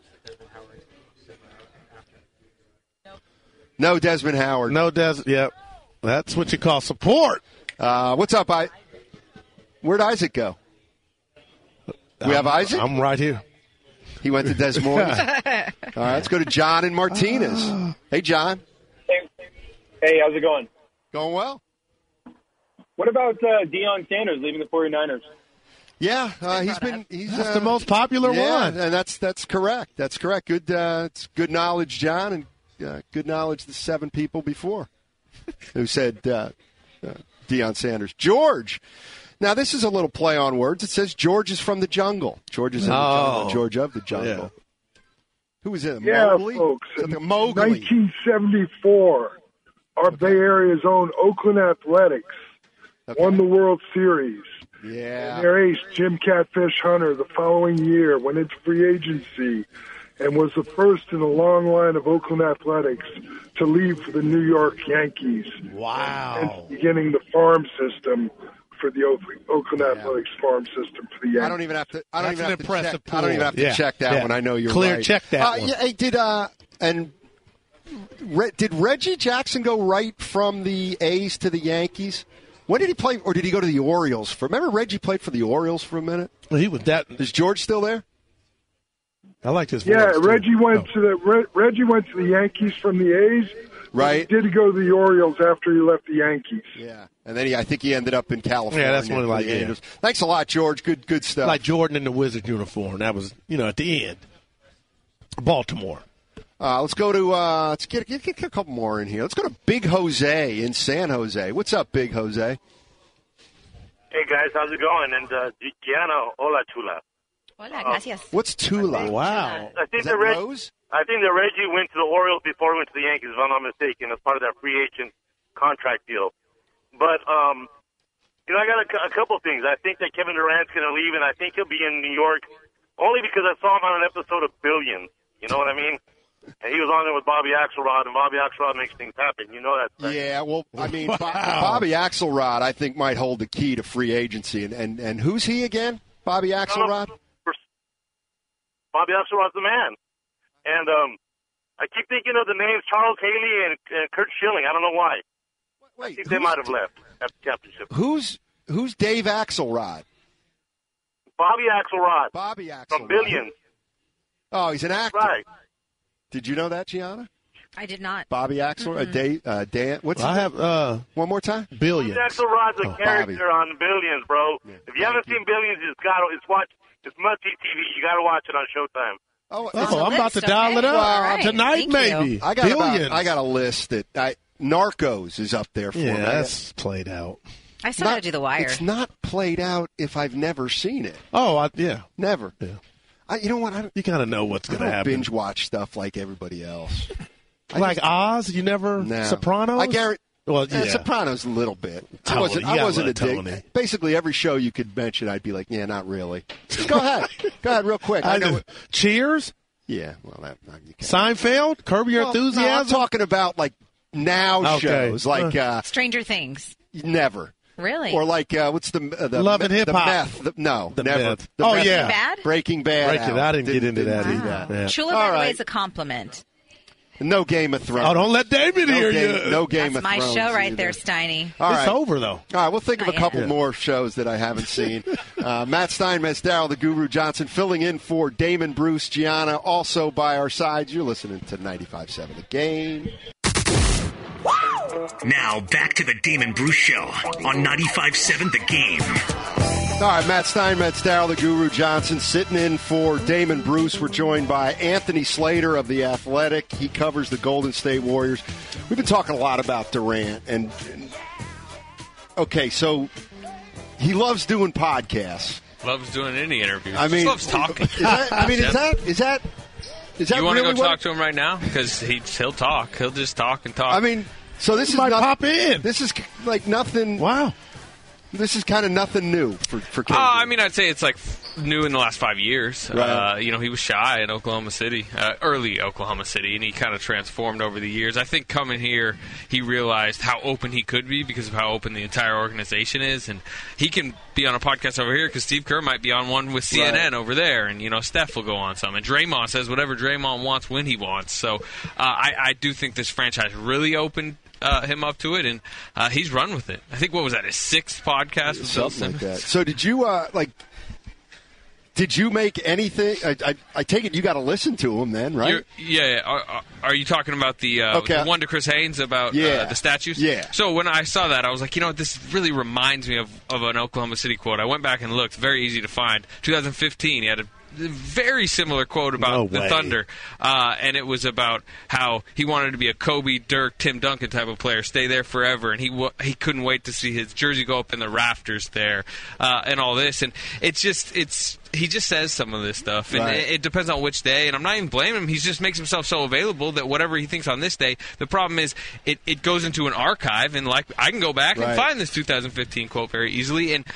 Speaker 1: No Desmond Howard.
Speaker 3: No Des. Yep. That's what you call support.
Speaker 1: Uh, what's up, I? Where'd Isaac go? We have Isaac?
Speaker 3: I'm right here.
Speaker 1: He went to Des Moines. All right, let's go to John and Martinez. Hey, John.
Speaker 11: Hey, hey, how's it going?
Speaker 1: Going well.
Speaker 11: What about uh, Deion Sanders leaving the 49ers?
Speaker 1: Yeah, uh, he's been. He's
Speaker 3: That's
Speaker 1: uh,
Speaker 3: the most popular
Speaker 1: yeah,
Speaker 3: one.
Speaker 1: and that's that's correct. That's correct. Good, uh, it's good knowledge, John, and uh, good knowledge. The seven people before who said uh, uh, Deion Sanders, George. Now this is a little play on words. It says George is from the jungle. George is in the
Speaker 12: Oh.
Speaker 1: jungle. George of the jungle.
Speaker 12: Yeah.
Speaker 1: Who was it?
Speaker 12: Yeah,
Speaker 1: Mowgli?
Speaker 12: folks.
Speaker 1: Is it
Speaker 12: In
Speaker 1: Mowgli.
Speaker 12: nineteen seventy-four, our Bay Area's own Oakland Athletics won the World Series.
Speaker 1: Yeah.
Speaker 12: And their ace, Jim Catfish Hunter, the following year went into free agency and was the first in a long line of Oakland Athletics to leave for the New York Yankees.
Speaker 3: Wow.
Speaker 12: And beginning the farm system for the Oakland, Oakland Athletics farm system for the Yankees.
Speaker 1: I don't even have to. I don't
Speaker 3: That's
Speaker 1: even
Speaker 3: an
Speaker 1: have to
Speaker 3: impressive
Speaker 1: check. I don't even have to
Speaker 3: pool.
Speaker 1: check that
Speaker 3: Yeah,
Speaker 1: one.
Speaker 3: yeah.
Speaker 1: I know you're
Speaker 3: Clear
Speaker 1: right.
Speaker 3: check that
Speaker 1: uh,
Speaker 3: one.
Speaker 1: Yeah, hey, did uh and Re- did Reggie Jackson go right from the A's to the Yankees? When did he play, or did he go to the Orioles? For remember, Reggie played for the Orioles for a minute.
Speaker 3: Well, he was that.
Speaker 1: Is George still there?
Speaker 3: I like his.
Speaker 12: Yeah,
Speaker 3: voice, too.
Speaker 12: Reggie went
Speaker 3: Oh.
Speaker 12: to the Re, Reggie went to the Yankees from the A's.
Speaker 1: Right.
Speaker 12: He did go to the Orioles after he left the Yankees.
Speaker 1: Yeah, and then he, I think he ended up in California.
Speaker 3: Yeah, that's one
Speaker 1: for
Speaker 3: like
Speaker 1: the
Speaker 3: yeah.
Speaker 1: Angels. Thanks a lot, George. Good, good stuff.
Speaker 3: Like Jordan in the Wizards uniform. That was, you know, at the end. Baltimore.
Speaker 1: Uh, let's go to uh, let's get, get, get a couple more in here. Let's go to Big Jose in San Jose. What's up, Big Jose?
Speaker 13: Hey guys, how's it going? And uh, Gianna, hola chula.
Speaker 5: Hola, gracias.
Speaker 1: What's Tula?
Speaker 3: Wow.
Speaker 13: I think
Speaker 1: Is that
Speaker 13: the Reg-
Speaker 1: Rose?
Speaker 13: I think that Reggie went to the Orioles before he went to the Yankees, if I'm not mistaken, as part of that free agent contract deal. But um, you know, I got a, a couple things. I think that Kevin Durant's going to leave, and I think he'll be in New York only because I saw him on an episode of Billions. You know what I mean? And he was on there with Bobby Axelrod, and Bobby Axelrod makes things happen. You know that, right?
Speaker 1: Yeah, well, I mean,
Speaker 3: Wow.
Speaker 1: Bo- Bobby Axelrod, I think, might hold the key to free agency. And, and, and who's he again? Bobby Axelrod?
Speaker 13: Bobby Axelrod's the man. And um, I keep thinking of the names Charles Haley and uh, Kurt Schilling. I don't know why.
Speaker 1: Wait,
Speaker 13: I think they might have left after the championship.
Speaker 1: Who's who's Dave Axelrod?
Speaker 13: Bobby Axelrod.
Speaker 1: Bobby Axelrod.
Speaker 13: From Billions.
Speaker 1: Oh, he's an actor.
Speaker 13: Right.
Speaker 1: Did you know that, Gianna?
Speaker 5: I did not.
Speaker 1: Bobby Axelrod? Uh, Dave, uh, Dan? What's
Speaker 3: I
Speaker 1: his
Speaker 3: have
Speaker 1: name?
Speaker 3: uh,
Speaker 1: One more time?
Speaker 3: Billions.
Speaker 13: Bobby Axelrod's a
Speaker 1: Oh,
Speaker 13: character on Billions, bro.
Speaker 1: Yeah,
Speaker 13: if you haven't
Speaker 1: thank
Speaker 13: seen Billions, it's got it's watch. It's must-see T V. You got to watch it on Showtime.
Speaker 1: Oh,
Speaker 3: Oh, I'm about to
Speaker 5: list,
Speaker 3: dial
Speaker 5: okay.
Speaker 3: it up
Speaker 5: All right.
Speaker 3: tonight,
Speaker 5: Thank you.
Speaker 3: maybe.
Speaker 1: I got
Speaker 3: Billions.
Speaker 1: about, I got a list that I, Narcos is up there for
Speaker 3: yeah,
Speaker 1: me.
Speaker 3: that's played out.
Speaker 5: I still got to do The Wire.
Speaker 1: It's not played out if I've never seen it.
Speaker 3: Oh, I, yeah.
Speaker 1: Never.
Speaker 3: Yeah.
Speaker 1: I, you know what? I don't,
Speaker 3: You kind of know what's
Speaker 1: I
Speaker 3: going to
Speaker 1: don't
Speaker 3: happen.
Speaker 1: binge watch stuff like everybody else. I
Speaker 3: Like
Speaker 1: just-
Speaker 3: Oz, you never
Speaker 1: No.
Speaker 3: Sopranos.
Speaker 1: I guarantee.
Speaker 3: Well,
Speaker 1: Yeah.
Speaker 3: yeah.
Speaker 1: Sopranos a little bit. I
Speaker 3: Tony,
Speaker 1: wasn't.
Speaker 3: you
Speaker 1: I
Speaker 3: gotta
Speaker 1: wasn't a
Speaker 3: let
Speaker 1: dig.
Speaker 3: Tony.
Speaker 1: Basically, every show you could mention, I'd be like, "Yeah, not really." Go ahead. Go ahead, real quick. I,
Speaker 3: I
Speaker 1: know.
Speaker 3: know.
Speaker 1: It,
Speaker 3: Cheers,
Speaker 1: yeah. Well, that you can't.
Speaker 3: Seinfeld, Curb Your
Speaker 1: Well, no, I'm
Speaker 3: Enthusiasm.
Speaker 1: talking about like now
Speaker 3: Okay.
Speaker 1: shows, like uh,
Speaker 5: Stranger Things.
Speaker 1: never.
Speaker 5: Really?
Speaker 1: Or like uh, what's the uh, the
Speaker 3: Love and
Speaker 1: me-
Speaker 3: Hip
Speaker 1: the
Speaker 3: Hop.
Speaker 1: meth? The, no,
Speaker 3: The
Speaker 1: never.
Speaker 3: meth.
Speaker 1: The
Speaker 3: Oh,
Speaker 1: meth-
Speaker 3: yeah.
Speaker 5: Bad?
Speaker 1: Breaking Bad.
Speaker 3: Breaking-
Speaker 1: out.
Speaker 3: I didn't get into that
Speaker 1: do
Speaker 3: either.
Speaker 1: that.
Speaker 3: Yeah.
Speaker 5: Chula,
Speaker 1: All
Speaker 5: by the way,
Speaker 1: right.
Speaker 5: is a compliment.
Speaker 1: No Game of Thrones.
Speaker 3: Oh, don't let David
Speaker 1: no
Speaker 3: hear
Speaker 1: game,
Speaker 3: you.
Speaker 1: No Game
Speaker 5: That's
Speaker 1: of
Speaker 5: my
Speaker 1: Thrones.
Speaker 5: show right
Speaker 1: either.
Speaker 5: there, Steiny.
Speaker 1: All
Speaker 3: It's
Speaker 1: right.
Speaker 3: over, though.
Speaker 1: All right, we'll think of
Speaker 5: Not
Speaker 1: a couple
Speaker 5: yet.
Speaker 1: more shows that I haven't seen. uh, Matt Steinmetz, Darryl the Guru Johnson, filling in for Damon Bruce, Gianna, also by our sides. You're listening to ninety-five point seven The Game.
Speaker 14: Now back to the Damon Bruce Show on ninety-five point seven The Game.
Speaker 1: All right, Matt Steinmetz, Darryl the Guru Johnson, sitting in for Damon Bruce. We're joined by Anthony Slater of The Athletic. He covers the Golden State Warriors. We've been talking a lot about Durant. And, and okay, so he loves doing podcasts.
Speaker 15: Loves doing any interview.
Speaker 1: I mean,
Speaker 15: Just loves talking.
Speaker 1: Is that, I mean, is that is that is that
Speaker 15: you want
Speaker 1: really
Speaker 15: to go
Speaker 1: what-
Speaker 15: talk to him right now? Because he, he'll talk. He'll just talk and talk.
Speaker 1: I mean, so this
Speaker 3: He
Speaker 1: is
Speaker 3: might
Speaker 1: not,
Speaker 3: pop in.
Speaker 1: This is like nothing.
Speaker 3: Wow.
Speaker 1: This is kind of nothing new for for K D.
Speaker 15: Uh, I mean, I'd say it's like new in the last five years.
Speaker 1: Right.
Speaker 15: Uh, you know, he was shy in Oklahoma City, uh, early Oklahoma City, and he kind of transformed over the years. I think coming here, he realized how open he could be because of how open the entire organization is, and he can be on a podcast over here because Steve Kerr might be on one with C N N
Speaker 1: Right.
Speaker 15: over there, and you know, Steph will go on some, and Draymond says whatever Draymond wants when he wants. So uh, I, I do think this franchise really opened Uh, him up to it, and uh, he's run with it. I think what was that, his sixth podcast with Bill
Speaker 1: Something like
Speaker 15: Simmons?
Speaker 1: that. So did you uh, like? Did you make anything? I, I, I take it you got to listen to him then, right?
Speaker 15: You're, yeah. yeah. Are, are you talking about the, uh,
Speaker 1: okay.
Speaker 15: the one to Chris Haynes about
Speaker 1: yeah.
Speaker 15: uh, the statues?
Speaker 1: Yeah.
Speaker 15: So when I saw that, I was like, you know what, this really reminds me of, of an Oklahoma City quote. I went back and looked. Very easy to find. twenty fifteen, he had a very similar quote about
Speaker 1: no
Speaker 15: the
Speaker 1: way.
Speaker 15: Thunder, uh, and it was about how he wanted to be a Kobe, Dirk, Tim Duncan type of player, stay there forever, and he w- he couldn't wait to see his jersey go up in the rafters there, uh, and all this, and it's just it's he just says some of this stuff, and
Speaker 1: right.
Speaker 15: it, it depends on which day, and I'm not even blaming him. He just makes himself so available that whatever he thinks on this day, the problem is it, it goes into an archive, and like I can go back
Speaker 1: right.
Speaker 15: and find this two thousand fifteen quote very easily, and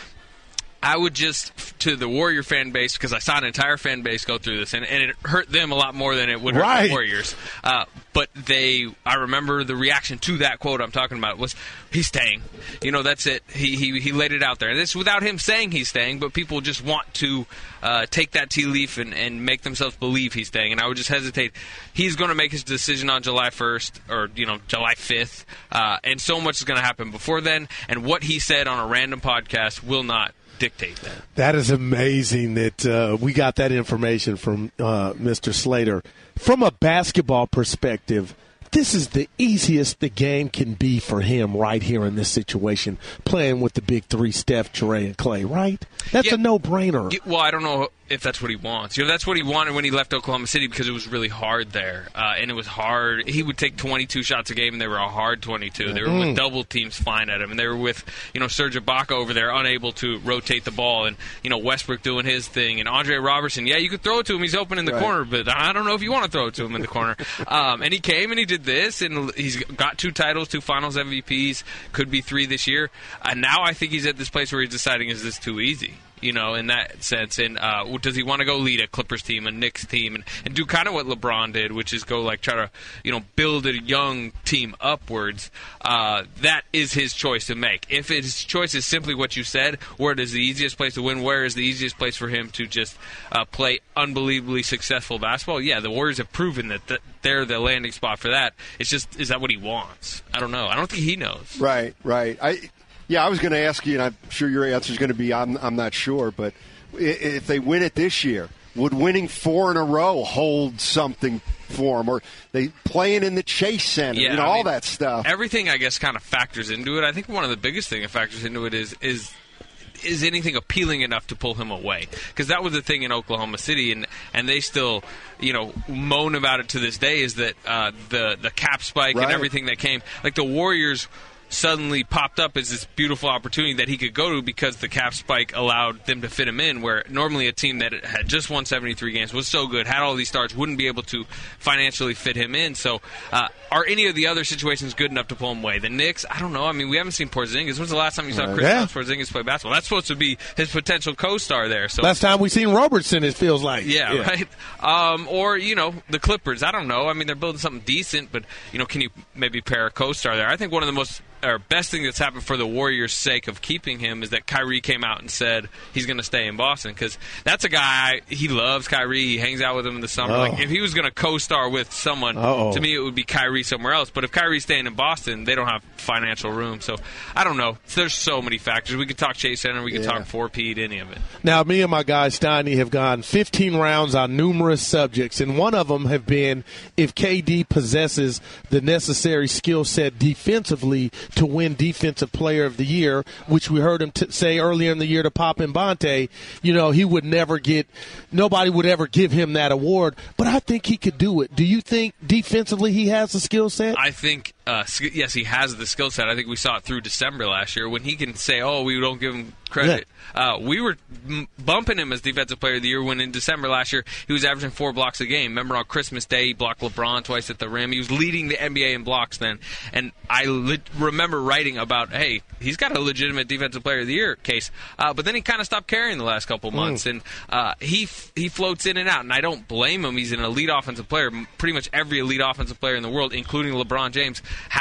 Speaker 15: I would just, to the Warrior fan base, because I saw an entire fan base go through this, and, and it hurt them a lot more than it would hurt
Speaker 1: right.
Speaker 15: the Warriors. Uh, but they, I remember the reaction to that quote I'm talking about was, he's staying. You know, that's it. He he, he laid it out there. And this without him saying he's staying, but people just want to uh, take that tea leaf and, and make themselves believe he's staying. And I would just hesitate. He's going to make his decision on July first or, you know, July fifth. Uh, and so much is going to happen before then. And what he said on a random podcast will not dictate that.
Speaker 3: That is amazing that uh, we got that information from uh, Mister Slater. From a basketball perspective, this is the easiest the game can be for him right here in this situation, playing with the big three, Steph, Trey, and Clay, right? That's
Speaker 15: yeah.
Speaker 3: a no-brainer.
Speaker 15: Yeah, well, I don't know if that's what he wants. You know, that's what he wanted when he left Oklahoma City because it was really hard there. Uh, and it was hard. He would take twenty-two shots a game, and they were a hard twenty-two. They were
Speaker 3: Mm.
Speaker 15: with double teams flying at him. And they were with, you know, Serge Ibaka over there, unable to rotate the ball. And, you know, Westbrook doing his thing. And Andre Robertson, yeah, you could throw it to him. He's open in the
Speaker 1: right.
Speaker 15: corner, but I don't know if you want to throw it to him in the corner. um, and he came and he did this, and he's got two titles, two finals M V Ps, could be three this year. And now I think he's at this place where he's deciding, is this too easy? You know, in that sense. And uh, does he want to go lead a Clippers team, a Knicks team, and, and do kind of what LeBron did, which is go, like, try to, you know, build a young team upwards? Uh, that is his choice to make. If his choice is simply what you said, where it is the easiest place to win, where is the easiest place for him to just uh, play unbelievably successful basketball, yeah, the Warriors have proven that th- they're the landing spot for that. It's just, is that what he wants? I don't know. I don't think he knows.
Speaker 1: Right, right. I Yeah, I was going to ask you, and I'm sure your answer is going to be, I'm, I'm not sure, but if they win it this year, would winning four in a row hold something for them? Or they playing in the Chase Center,
Speaker 15: Yeah,
Speaker 1: you know,
Speaker 15: I
Speaker 1: all
Speaker 15: mean,
Speaker 1: that stuff.
Speaker 15: Everything, I guess, kind of factors into it. I think one of the biggest thing that factors into it is is is anything appealing enough to pull him away? Because that was the thing in Oklahoma City, and, and they still, you know, moan about it to this day, is that uh, the, the cap spike
Speaker 1: Right.
Speaker 15: and everything that came. Like, the Warriors suddenly popped up as this beautiful opportunity that he could go to because the cap spike allowed them to fit him in, where normally a team that had just won seventy-three games, was so good, had all these stars, wouldn't be able to financially fit him in. So uh, are any of the other situations good enough to pull him away? The Knicks, I don't know. I mean, we haven't seen Porzingis. When's the last time you saw
Speaker 3: Right.
Speaker 15: Chris
Speaker 3: Yeah.
Speaker 15: Porzingis play basketball? That's supposed to be his potential co-star there. So
Speaker 3: Last time we seen Robertson, it feels like.
Speaker 15: yeah, right. Um, or, you know, the Clippers. I don't know. I mean, they're building something decent, but, you know, can you maybe pair a co-star there? I think one of the most or best thing that's happened for the Warriors' sake of keeping him is that Kyrie came out and said he's going to stay in Boston, because that's a guy, he loves Kyrie. He hangs out with him in the summer.
Speaker 3: Oh.
Speaker 15: Like, if he was going to co-star with someone,
Speaker 3: Uh-oh.
Speaker 15: to me it would be Kyrie somewhere else. But if Kyrie's staying in Boston, they don't have financial room. So I don't know. There's so many factors. We could talk Chase Center. We could
Speaker 1: Yeah.
Speaker 15: talk four-peat, any of it.
Speaker 3: Now, me and my guy Steiny have gone fifteen rounds on numerous subjects, and one of them have been if K D possesses the necessary skill set defensively to win Defensive Player of the Year, which we heard him t- say earlier in the year to Pop Mbante. You know, he would never get, nobody would ever give him that award, but I think he could do it. Do you think defensively he has the skill set?
Speaker 15: I think, uh, yes, he has the skill set. I think we saw it through December last year when he can say, oh, we don't give him credit. Uh, we were m- bumping him as Defensive Player of the Year when in December last year he was averaging four blocks a game. Remember on Christmas Day he blocked LeBron twice at the rim. He was leading the N B A in blocks then. And I le- remember writing about, hey, he's got a legitimate Defensive Player of the Year case. Uh, but then he kind of stopped carrying the last couple months. Mm. And uh, he f- he floats in and out. And I don't blame him. He's an elite offensive player. Pretty much every elite offensive player in the world, including LeBron James, have a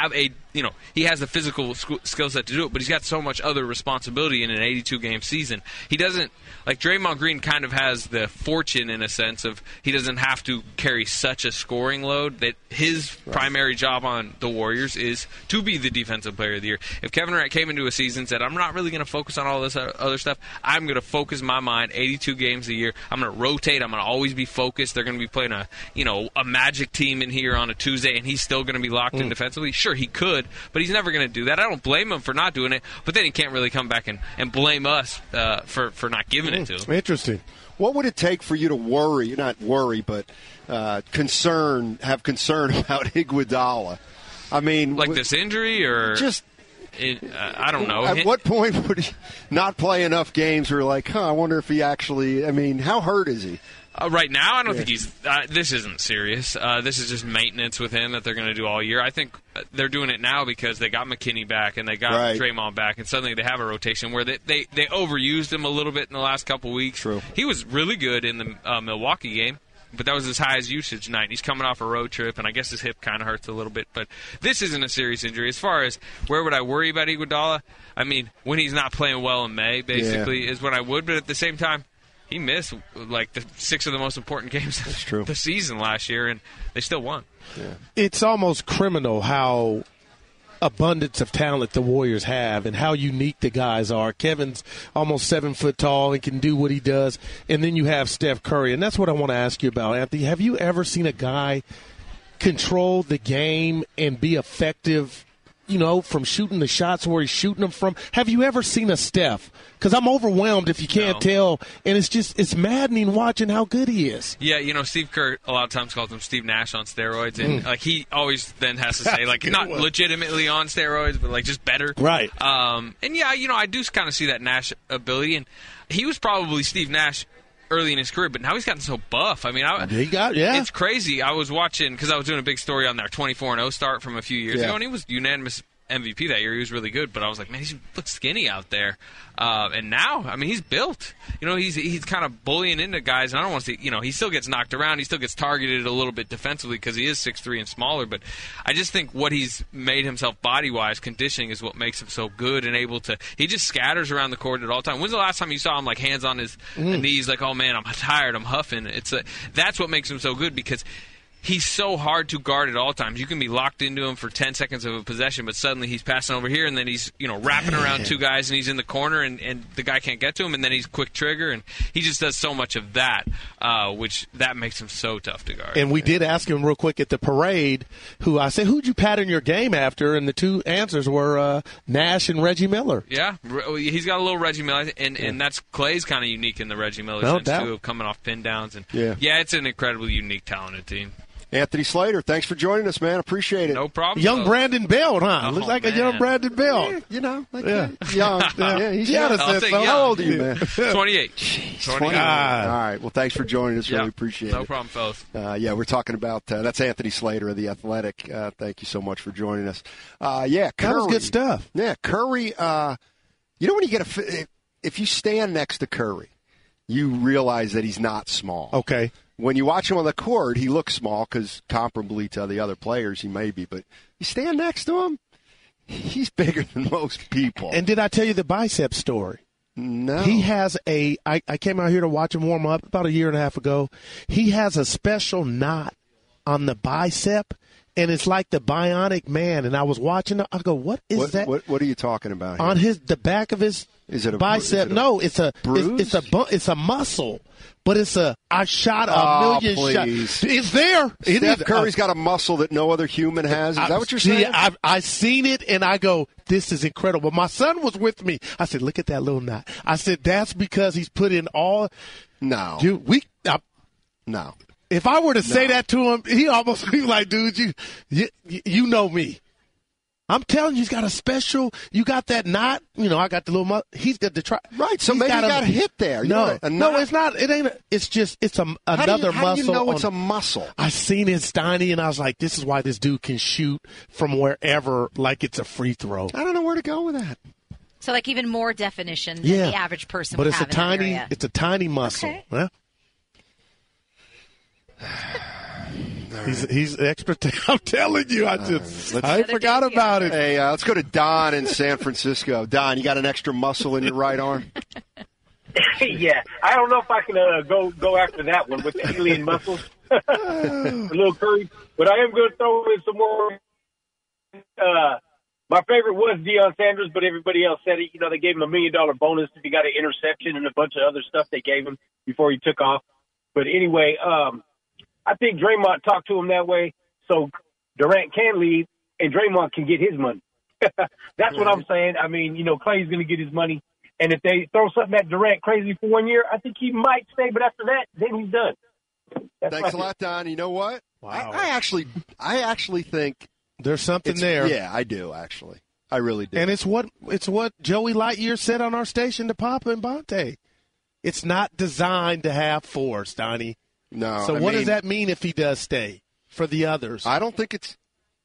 Speaker 15: you know, he has the physical skill set to do it, but he's got so much other responsibility in an eighty-two game season. He doesn't, like Draymond Green kind of has the fortune in a sense of he doesn't have to carry such a scoring load that his right. primary job on the Warriors is to be the defensive player of the year. If Kevin Durant came into a season and said, I'm not really going to focus on all this other stuff, I'm going to focus my mind eighty-two games a year. I'm going to rotate. I'm going to always be focused. They're going to be playing a, you know, a Magic team in here on a Tuesday, and he's still going to be locked mm. in defensively. Sure, he could, but he's never going to do that. I don't blame him for not doing it, but then he can't really come back and, and blame us uh, for, for not giving mm. it to him.
Speaker 1: Interesting. What would it take for you to worry, not worry, but uh, concern, have concern about Iguodala? I mean,
Speaker 15: like this injury or
Speaker 1: just
Speaker 15: it, uh, I don't know.
Speaker 1: At what point would he not play enough games where you're like, huh, I wonder if he actually, I mean, how hurt is he?
Speaker 15: Uh, right now, I don't
Speaker 1: yeah.
Speaker 15: think he's uh, – this isn't serious. Uh, this is just maintenance with him that they're going to do all year. I think they're doing it now because they got McKinney back and they got
Speaker 1: right.
Speaker 15: Draymond back, and suddenly they have a rotation where they, they, they overused him a little bit in the last couple weeks.
Speaker 1: True.
Speaker 15: He was really good in the uh, Milwaukee game, but that was his highest usage night. He's coming off a road trip, and I guess his hip kind of hurts a little bit. But this isn't a serious injury. As far as where would I worry about Iguodala, I mean, when he's not playing well in May, basically, yeah. is when I would. But at the same time, he missed like the six of the most important games of the season last year, and they still won.
Speaker 1: Yeah.
Speaker 3: It's almost criminal how abundance of talent the Warriors have and how unique the guys are. Kevin's almost seven foot tall and can do what he does, and then you have Steph Curry, and that's what I want to ask you about, Anthony. Have you ever seen a guy control the game and be effective, you know, from shooting the shots where he's shooting them from? Have you ever seen a Steph? Because I'm overwhelmed if you can't no. tell, and it's just it's maddening watching how good he is.
Speaker 15: Yeah, you know, Steve Kerr a lot of times calls him Steve Nash on steroids, and mm. like he always then has to say like not one. legitimately on steroids, but like just better.
Speaker 3: Right.
Speaker 15: Um, and yeah, you know, I do kind of see that Nash ability, and he was probably Steve Nash early in his career, but now he's gotten so buff. I mean, I,
Speaker 3: he got yeah.
Speaker 15: It's crazy. I was watching because I was doing a big story on their twenty-four and oh start from a few years
Speaker 1: yeah.
Speaker 15: ago, and he was unanimous M V P that year. He was really good, but I was like, man, he looks skinny out there. Uh, and now, I mean, he's built. You know, he's he's kind of bullying into guys, and I don't want to see, you know, he still gets knocked around. He still gets targeted a little bit defensively because he is six three and smaller, but I just think what he's made himself body-wise, conditioning, is what makes him so good and able to, he just scatters around the court at all times. When's the last time you saw him, like, hands on his mm. knees, like, oh, man, I'm tired, I'm huffing? It's a, that's what makes him so good because he's so hard to guard at all times. You can be locked into him for ten seconds of a possession, but suddenly he's passing over here, and then he's, you know, wrapping around two guys, and he's in the corner, and, and the guy can't get to him, and then he's quick trigger, and he just does so much of that, uh, which that makes him so tough to guard.
Speaker 3: And we did ask him real quick at the parade, who I said, who'd you pattern your game after? And the two answers were uh, Nash and Reggie Miller.
Speaker 15: Yeah, he's got a little Reggie Miller, and, yeah. and that's Clay's kind of unique in the Reggie Miller no sense, doubt. too, of coming off pin downs. And
Speaker 1: yeah.
Speaker 15: yeah, it's an incredibly unique, talented team.
Speaker 1: Anthony Slater, thanks for joining us, man. Appreciate it.
Speaker 15: No problem.
Speaker 3: Young Brandon Bell, huh?
Speaker 15: Oh,
Speaker 3: Looks like
Speaker 15: man.
Speaker 3: a young Brandon Bell.
Speaker 1: Yeah, you know, like
Speaker 3: yeah.
Speaker 1: young. Yeah, he's
Speaker 3: young.
Speaker 1: young.
Speaker 3: So.
Speaker 15: young.
Speaker 1: How old are you, man?
Speaker 15: twenty-eight.
Speaker 1: twenty-eight. All right. Well, thanks for joining us.
Speaker 15: Yep.
Speaker 1: Really appreciate
Speaker 15: no
Speaker 1: it.
Speaker 15: No problem, fellas.
Speaker 1: Uh, yeah, we're talking about uh, that's Anthony Slater of The Athletic. Uh, thank you so much for joining us. Uh, yeah, Curry.
Speaker 3: That was good stuff.
Speaker 1: Yeah, Curry. Uh, you know when you get a if you stand next to Curry, you realize that he's not small.
Speaker 3: Okay.
Speaker 1: When you watch him on the court, he looks small because comparably to the other players, he may be. But you stand next to him, he's bigger than most people.
Speaker 3: And did I tell you the bicep story?
Speaker 1: No.
Speaker 3: He has a I, – I came out here to watch him warm up about a year and a half ago. He has a special knot on the bicep, and it's like the Bionic Man. And I was watching it. I go, what is
Speaker 1: what,
Speaker 3: that?
Speaker 1: What, what are you talking about here?
Speaker 3: On his the back of his
Speaker 1: is it a,
Speaker 3: bicep.
Speaker 1: is it a
Speaker 3: no, it's a
Speaker 1: bruise?
Speaker 3: It's, it's a it's a muscle. But it's a, I shot a
Speaker 1: oh,
Speaker 3: million shots. It's there. It
Speaker 1: Steph
Speaker 3: is.
Speaker 1: Curry's
Speaker 3: uh,
Speaker 1: got a muscle that no other human has. Is
Speaker 3: I,
Speaker 1: that what you're
Speaker 3: see,
Speaker 1: saying?
Speaker 3: I've, I've seen it, and I go, this is incredible. My son was with me. I said, look at that little knot. I said, that's because he's put in all.
Speaker 1: No.
Speaker 3: Dude, we. I,
Speaker 1: no.
Speaker 3: If I were to
Speaker 1: no.
Speaker 3: say that to him, he almost be like, dude, you, you, you know me. I'm telling you, he's got a special. You got that knot. You know, I got the little. Mu- he's got the try.
Speaker 1: Right. So
Speaker 3: he's
Speaker 1: maybe
Speaker 3: got
Speaker 1: he
Speaker 3: a,
Speaker 1: got hit there. You
Speaker 3: no,
Speaker 1: know, a
Speaker 3: no,
Speaker 1: knot.
Speaker 3: it's not. It ain't. A, it's just. It's a
Speaker 1: how
Speaker 3: another
Speaker 1: do you, how
Speaker 3: muscle.
Speaker 1: Do you know
Speaker 3: on,
Speaker 1: it's a muscle?
Speaker 3: I seen it, Steiny, and I was like, this is why this dude can shoot from wherever, like it's a free throw.
Speaker 1: I don't know where to go with that.
Speaker 5: So, like even more definition than
Speaker 3: yeah.
Speaker 5: the average person.
Speaker 3: But
Speaker 5: would
Speaker 3: it's
Speaker 5: have
Speaker 3: a tiny.
Speaker 5: In that area.
Speaker 3: It's a tiny muscle.
Speaker 5: Okay.
Speaker 3: Huh?
Speaker 1: All
Speaker 3: He's he's extra. T- I'm telling you, I just right, I forgot about it.
Speaker 1: Hey, uh, let's go to Don in San Francisco. Don, you got an extra muscle in your right arm?
Speaker 11: Yeah, I don't know if I can uh, go go after that one with the alien muscles. A little curry, but I am going to throw in some more. Uh, my favorite was Deion Sanders, but everybody else said it. You know, they gave him a million dollar bonus if he got an interception and a bunch of other stuff they gave him before he took off. But anyway, um, I think Draymond talked to him that way so Durant can leave and Draymond can get his money. That's what I'm saying. I mean, you know, Clay's going to get his money. And if they throw something at Durant crazy for one year, I think he might stay. But after that, then he's done. That's
Speaker 1: Thanks a lot, Don. You know what?
Speaker 3: Wow.
Speaker 1: I, I actually, I actually think
Speaker 3: there's something there.
Speaker 1: Yeah, I do actually. I really do.
Speaker 3: And it's what it's what Joey Lightyear said on our station to Papa and Bonte. It's not designed to have force, Donnie.
Speaker 1: No.
Speaker 3: So
Speaker 1: I
Speaker 3: what
Speaker 1: mean,
Speaker 3: does that mean if he does stay for the others?
Speaker 1: I don't think it's.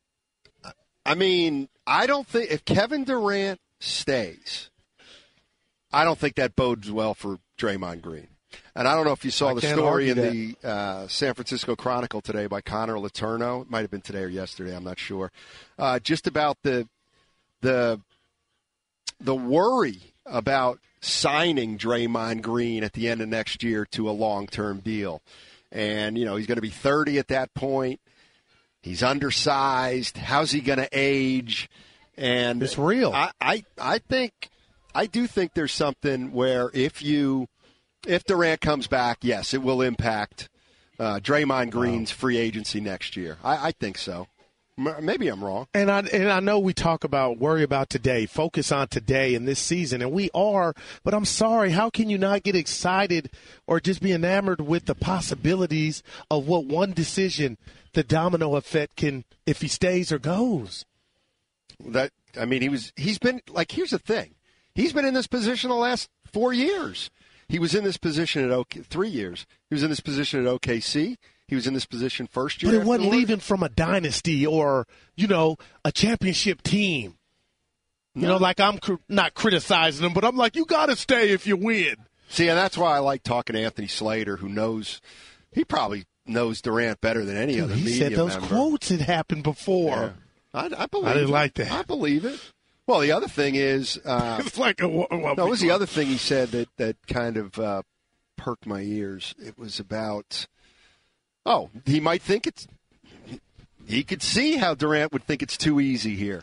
Speaker 1: I mean, I don't think if Kevin Durant stays, I don't think that bodes well for Draymond Green. And I don't know if you saw
Speaker 3: I
Speaker 1: the
Speaker 3: can't
Speaker 1: story in
Speaker 3: argue
Speaker 1: the uh, San Francisco Chronicle today by Connor Letourneau. It might have been today or yesterday. I'm not sure. Uh, just about the the the worry about signing Draymond Green at the end of next year to a long-term deal. And, you know, he's going to be thirty at that point. He's undersized. How's he going to age? And
Speaker 3: it's real.
Speaker 1: I, I, I think, I do think there's something where if you, if Durant comes back, yes, it will impact uh, Draymond Green's wow. free agency next year. I, I think so. Maybe I'm wrong.
Speaker 3: And I and I know we talk about worry about today, focus on today and this season, and we are. But I'm sorry, how can you not get excited or just be enamored with the possibilities of what one decision, the domino effect, can if he stays or goes?
Speaker 1: That I mean, he was he's been like here's the thing, he's been in this position the last four years. He was in this position at OK, three years. He was in this position at O K C. He was in this position first year.
Speaker 3: But it wasn't
Speaker 1: afterwards.
Speaker 3: leaving from a dynasty or, you know, a championship team. You no. know, like I'm cr- not criticizing him, but I'm like, you got to stay if you win.
Speaker 1: See, and that's why I like talking to Anthony Slater, who knows, he probably knows Durant better than any
Speaker 3: Dude,
Speaker 1: other
Speaker 3: he
Speaker 1: media
Speaker 3: said those
Speaker 1: member.
Speaker 3: quotes had happened before.
Speaker 1: Yeah. I, I believe
Speaker 3: I didn't
Speaker 1: it.
Speaker 3: like that.
Speaker 1: I believe it. Well, the other thing is, uh,
Speaker 3: it's like a. a, a
Speaker 1: no, it was the other thing he said that that kind of uh, perked my ears. It was about. Oh, he might think it's – he could see how Durant would think it's too easy here.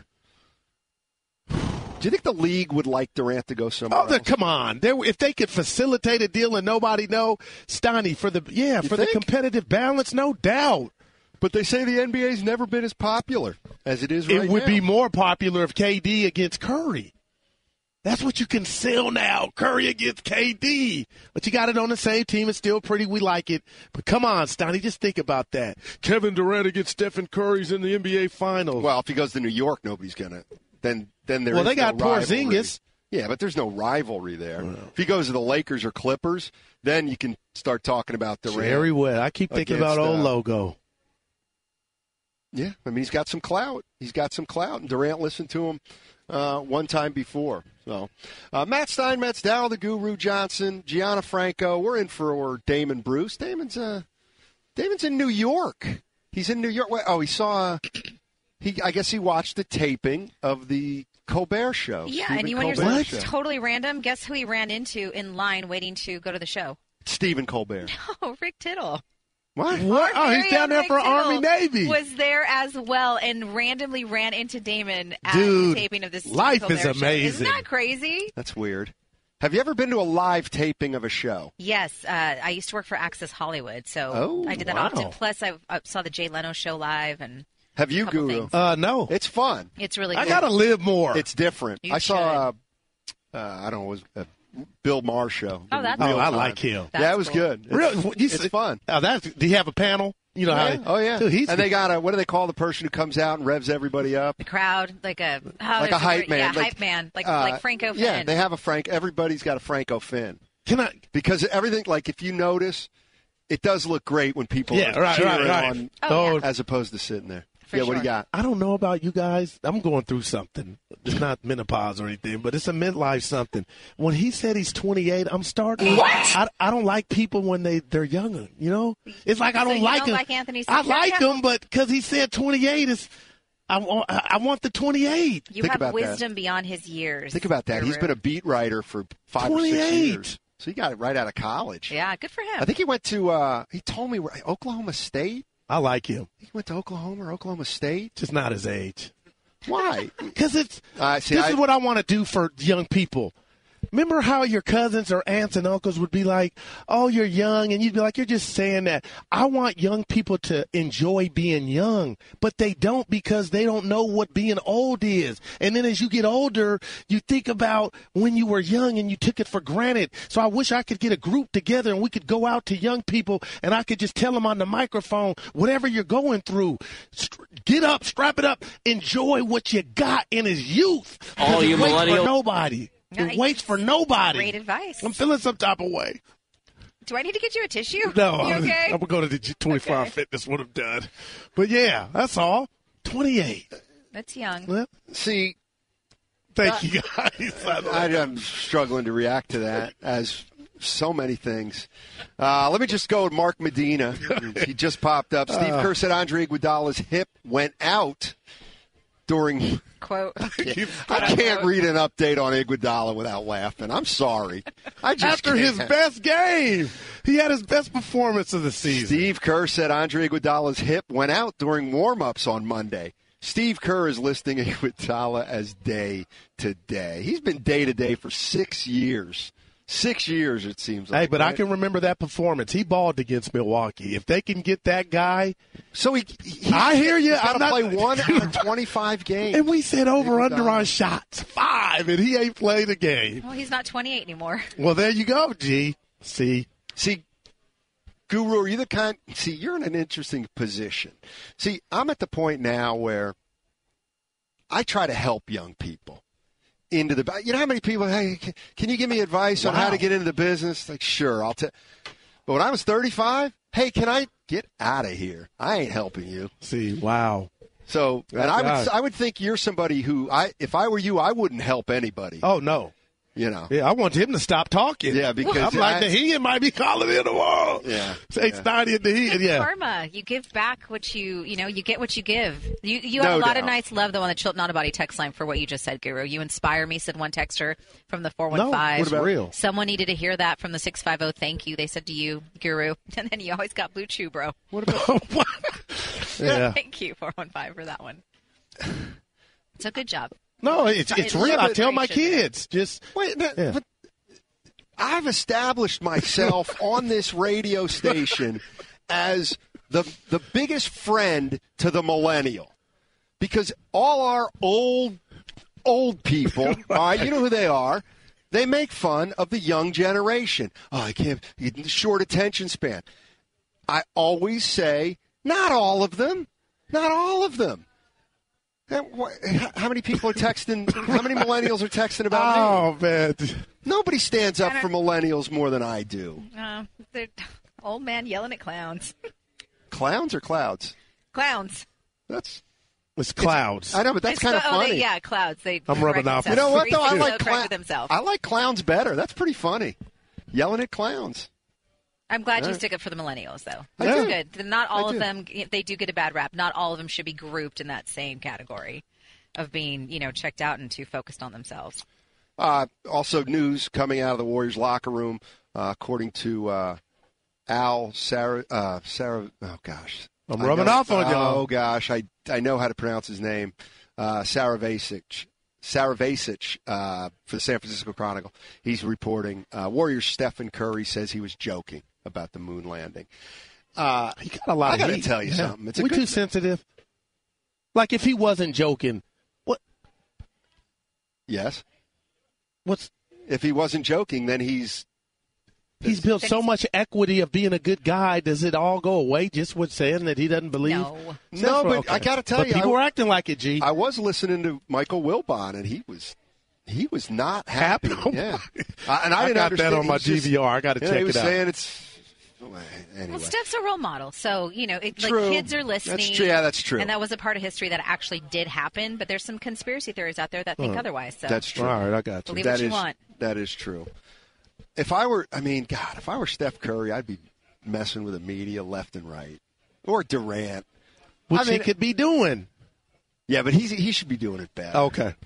Speaker 1: Do you think the league would like Durant to go somewhere
Speaker 3: oh,
Speaker 1: else?
Speaker 3: Come on. They, if they could facilitate a deal and nobody know, Steiny, for the yeah,
Speaker 1: you
Speaker 3: for
Speaker 1: think?
Speaker 3: the competitive balance, no doubt.
Speaker 1: But they say the N B A's never been as popular as it is right now.
Speaker 3: It would now. be more popular if K D against Curry. That's what you can sell now, Curry against K D. But you got it on the same team. It's still pretty. We like it. But come on, Stoney, just think about that. Kevin Durant against Stephen Curry's in the N B A Finals.
Speaker 1: Well, if he goes to New York, nobody's going to. Then then there
Speaker 3: well,
Speaker 1: is
Speaker 3: they got
Speaker 1: no
Speaker 3: Porzingis.
Speaker 1: Yeah, but there's no rivalry there. Well. If he goes to the Lakers or Clippers, then you can start talking about Durant.
Speaker 3: Very well. I keep thinking
Speaker 1: against,
Speaker 3: about old
Speaker 1: uh,
Speaker 3: logo.
Speaker 1: Yeah, I mean, he's got some clout. He's got some clout, and Durant listened to him uh, one time before. So, uh, Matt Steinmetz, Dow the Guru Johnson, Gianna Franco. We're in for Damon Bruce. Damon's uh, Damon's in New York. He's in New York. Oh, he saw. He, I guess he watched the taping of the Colbert Show.
Speaker 5: Yeah,
Speaker 1: Stephen
Speaker 5: and you want
Speaker 1: Colbert
Speaker 5: your
Speaker 1: show.
Speaker 5: totally random? Guess who he ran into in line waiting to go to the show?
Speaker 1: Stephen Colbert.
Speaker 5: Oh, Rick Tittle.
Speaker 1: What?
Speaker 3: What? Oh, he's down there
Speaker 5: Rick
Speaker 3: for
Speaker 5: Tittle
Speaker 3: Army Navy.
Speaker 5: Was there as well and randomly ran into Damon at
Speaker 3: Dude,
Speaker 5: the taping of this.
Speaker 3: life
Speaker 5: Colbert
Speaker 3: is
Speaker 5: show.
Speaker 3: amazing.
Speaker 5: Isn't that crazy?
Speaker 1: That's weird. Have you ever been to a live taping of a show?
Speaker 5: Yes, uh, I used to work for Access Hollywood, so
Speaker 1: Oh,
Speaker 5: I did that
Speaker 3: wow.
Speaker 5: often. Plus, I, I saw the Jay Leno show live, and
Speaker 1: Have you,
Speaker 5: couple
Speaker 1: Guru?
Speaker 5: things.
Speaker 3: Uh, no.
Speaker 1: It's fun.
Speaker 5: it's really.
Speaker 3: I
Speaker 5: good.
Speaker 3: got to live more.
Speaker 1: It's different.
Speaker 5: You
Speaker 1: I saw, uh, uh, I don't know, it was a Bill Maher show.
Speaker 5: Oh, that's
Speaker 3: oh,
Speaker 1: Real
Speaker 3: I
Speaker 1: time.
Speaker 3: like him.
Speaker 5: That's
Speaker 1: yeah, it was
Speaker 5: cool.
Speaker 1: good. It's,
Speaker 3: Really? You
Speaker 1: it's
Speaker 3: see-
Speaker 1: fun.
Speaker 3: Oh, that's, do you have a panel? You know
Speaker 1: Yeah.
Speaker 3: how?
Speaker 1: Oh, yeah.
Speaker 3: Dude, he's,
Speaker 1: and they got a, what do they call the person who comes out and revs everybody up?
Speaker 5: The crowd, like a oh,
Speaker 1: Like
Speaker 5: there's
Speaker 1: a hype
Speaker 5: word-
Speaker 1: man.
Speaker 5: Yeah,
Speaker 1: Like,
Speaker 5: hype man, like
Speaker 1: uh,
Speaker 5: like Franco Finn.
Speaker 1: Yeah, they have a Frank. Everybody's got a Franco Finn.
Speaker 3: Can I?
Speaker 1: Because everything, like if you notice, it does look great when people
Speaker 3: Yeah,
Speaker 1: are
Speaker 3: right,
Speaker 1: cheering
Speaker 3: right, right.
Speaker 1: on
Speaker 5: Oh, yeah.
Speaker 1: as opposed to sitting there.
Speaker 5: For
Speaker 1: yeah,
Speaker 5: sure.
Speaker 1: what do you got?
Speaker 3: I don't know about you guys. I'm going through something. It's not menopause or anything, but it's a midlife something. When he said he's twenty-eight, I'm starting.
Speaker 5: What?
Speaker 3: I, I don't like people when they, they're younger, you know? It's like I
Speaker 5: So
Speaker 3: don't
Speaker 5: you
Speaker 3: like
Speaker 5: don't
Speaker 3: him.
Speaker 5: like Anthony
Speaker 3: I
Speaker 5: Santiago?
Speaker 3: like him, but because he said twenty-eight is, I want, I want the twenty-eight.
Speaker 5: You
Speaker 1: Think
Speaker 5: have
Speaker 1: about
Speaker 5: wisdom
Speaker 1: that.
Speaker 5: beyond his years.
Speaker 1: Think about that. He's
Speaker 5: Guru.
Speaker 1: been a beat writer for five or six
Speaker 3: twenty-eight.
Speaker 1: years. So he got it right out of college.
Speaker 5: Yeah, good for him.
Speaker 1: I think he went to, uh, he told me, where- Oklahoma State?
Speaker 3: I like him.
Speaker 1: He went to Oklahoma or Oklahoma State?
Speaker 3: Just not his age.
Speaker 1: Why?
Speaker 3: Because it's,
Speaker 1: Uh, see,
Speaker 3: this
Speaker 1: I-
Speaker 3: is what I want to do for young people. Remember how your cousins or aunts and uncles would be like, oh, you're young, and you'd be like, you're just saying that. I want young people to enjoy being young, but they don't because they don't know what being old is. And then as you get older, you think about when you were young and you took it for granted. So I wish I could get a group together and we could go out to young people and I could just tell them on the microphone, whatever you're going through, st- get up, strap it up, enjoy what you got in his youth.
Speaker 16: All
Speaker 3: It
Speaker 16: you
Speaker 3: waits
Speaker 16: millennial-
Speaker 3: for nobody. It
Speaker 5: Nice.
Speaker 3: waits for nobody.
Speaker 5: Great advice.
Speaker 3: I'm feeling some type of way.
Speaker 5: Do I need to get you a tissue?
Speaker 3: No,
Speaker 5: You okay?
Speaker 3: I'm going to go to the twenty-four hour fitness when I'm done. But yeah, that's all. twenty-eight.
Speaker 5: That's young.
Speaker 3: Well,
Speaker 1: See,
Speaker 3: thank
Speaker 5: Uh,
Speaker 3: you guys.
Speaker 1: I, I'm struggling to react to that, as so many things. Uh, let me just go with Mark Medina. He just popped up. Steve
Speaker 3: Uh.
Speaker 1: Kerr said Andre Iguodala's hip went out during.
Speaker 5: Quote.
Speaker 1: I can't read an update on Iguodala without laughing. I'm sorry. I just
Speaker 3: After his
Speaker 1: can't.
Speaker 3: best game, he had his best performance of the season.
Speaker 1: Steve Kerr said Andre Iguodala's hip went out during warm-ups on Monday. Steve Kerr is listing Iguodala as day to day. He's been day to day for six years. Six years, it seems like.
Speaker 3: Hey, but I
Speaker 1: right?
Speaker 3: can remember that performance. He balled against Milwaukee. If they can get that guy,
Speaker 1: so he. he
Speaker 3: I hear you.
Speaker 1: He's got
Speaker 3: I'm
Speaker 1: to
Speaker 3: not,
Speaker 1: play one out of twenty-five games.
Speaker 3: And we said over under
Speaker 1: Iguodala.
Speaker 3: on shots five, and he ain't played a game.
Speaker 5: Well, he's not twenty-eight anymore.
Speaker 3: Well, there you go, G. See,
Speaker 1: See, Guru, are you the kind? See, you're in an interesting position. See, I'm at the point now where I try to help young people into the. You know how many people? Hey, can, can you give me advice on how
Speaker 3: Wow.
Speaker 1: to get into the business? Like, sure, I'll tell. But when I was thirty-five, hey, can I get out of here? I ain't helping you.
Speaker 3: see, wow.
Speaker 1: So, and I would,
Speaker 3: God.
Speaker 1: I would think you're somebody who, I, if I were you, I wouldn't help anybody.
Speaker 3: Oh no.
Speaker 1: You know.
Speaker 3: Yeah, I want him to stop talking.
Speaker 1: Yeah, because
Speaker 3: I'm like
Speaker 1: I-
Speaker 3: the Heat might be calling in tomorrow.
Speaker 1: Yeah.
Speaker 3: It's eight thirty in the Heat. Yeah.
Speaker 5: Karma. You give back what you, you know, you get what you give. You you have
Speaker 1: No
Speaker 5: a lot of
Speaker 1: doubt.
Speaker 5: nights love, though, on the Chilton Auto Body text line for what you just said, Guru. You inspire me, said one texter from the four one five.
Speaker 3: No, what about real?
Speaker 5: Someone needed to hear that from the six five zero. Thank you. They said to you, Guru. And then you always got Blue Chew, bro.
Speaker 1: What about?
Speaker 3: Yeah.
Speaker 5: Thank you, four one five, for that one. So good job.
Speaker 3: No, it's it's
Speaker 5: It's
Speaker 3: real. I tell my
Speaker 5: celebration there.
Speaker 3: kids just
Speaker 1: Wait, that,
Speaker 3: Yeah.
Speaker 1: but I've established myself on this radio station as the the biggest friend to the millennial, because all our old old people, all right, you know who they are. They make fun of the young generation. Oh, I can't. Short attention span. I always say, not all of them. Not all of them. And wh- How many people are texting? How many millennials are texting about me?
Speaker 3: oh man.
Speaker 1: Nobody stands up for millennials more than I do.
Speaker 5: Uh, they're old man yelling at clowns.
Speaker 1: Clowns or clouds?
Speaker 5: Clowns.
Speaker 1: That's.
Speaker 3: It's clouds.
Speaker 1: I know, but that's
Speaker 5: It's
Speaker 1: kind of
Speaker 5: so- oh, they-
Speaker 1: funny.
Speaker 5: yeah, clowns. They
Speaker 3: I'm rubbing
Speaker 5: correct
Speaker 3: off.
Speaker 1: You
Speaker 5: themselves.
Speaker 1: know what though? I
Speaker 5: Reese's
Speaker 1: like
Speaker 5: so correct
Speaker 1: clowns.
Speaker 5: with themselves.
Speaker 1: I like clowns better. That's pretty funny. Yelling at clowns.
Speaker 5: I'm glad
Speaker 1: All
Speaker 5: you
Speaker 1: right.
Speaker 5: stick up for the millennials, though.
Speaker 1: I
Speaker 5: That's
Speaker 1: do.
Speaker 5: good. Not all
Speaker 1: I
Speaker 5: of
Speaker 1: do.
Speaker 5: them, they do get a bad rap. Not all of them should be grouped in that same category of being, you know, checked out and too focused on themselves.
Speaker 1: Uh, also, news coming out of the Warriors locker room, uh, according to uh, Al Sarah. Uh, Sarah. Oh gosh,
Speaker 3: I'm
Speaker 1: I
Speaker 3: rubbing
Speaker 1: know-
Speaker 3: off on y'all.
Speaker 1: Oh gosh, I I know how to pronounce his name. Uh, Saravasic. Saravasic uh, for the San Francisco Chronicle. He's reporting uh, Warriors Stephen Curry says he was joking about the moon landing. Uh,
Speaker 3: He got a lot
Speaker 1: I
Speaker 3: of
Speaker 1: got to
Speaker 3: heat.
Speaker 1: tell you
Speaker 3: Yeah.
Speaker 1: something. It's a
Speaker 3: we
Speaker 1: good
Speaker 3: too sensitive. Like if he wasn't joking, what?
Speaker 1: Yes.
Speaker 3: What's?
Speaker 1: If he wasn't joking, then he's
Speaker 3: He's built so much equity of being a good guy. Does it all go away just with saying that he doesn't believe?
Speaker 5: No.
Speaker 1: No, but I got to tell
Speaker 3: but
Speaker 1: you,
Speaker 3: people
Speaker 1: I,
Speaker 3: were acting like it. G.
Speaker 1: I was listening to Michael Wilbon, and he was he was not happy.
Speaker 3: Happy?
Speaker 1: Yeah, uh, and I,
Speaker 3: I
Speaker 1: didn't
Speaker 3: got
Speaker 1: understand.
Speaker 3: that on my
Speaker 1: He's just-
Speaker 3: D V R. I got to
Speaker 1: yeah,
Speaker 3: check
Speaker 1: he was
Speaker 3: it out.
Speaker 1: saying it's Anyway.
Speaker 5: Well, Steph's a role model, so you know, it, like
Speaker 1: True.
Speaker 5: kids are listening.
Speaker 1: That's true. Yeah, that's true.
Speaker 5: And that was a part of history that actually did happen. But there's some conspiracy theories out there that think
Speaker 1: Oh,
Speaker 5: otherwise. So
Speaker 1: that's true.
Speaker 3: All right, I got you.
Speaker 5: Believe
Speaker 1: That
Speaker 5: what you
Speaker 1: is-
Speaker 5: want.
Speaker 1: That is true. If I were, I mean, God, if I were Steph Curry, I'd be messing with the media left and right, or Durant,
Speaker 3: which
Speaker 1: I mean,
Speaker 3: he could be doing.
Speaker 1: Yeah, but he's he should be doing it better.
Speaker 3: Okay.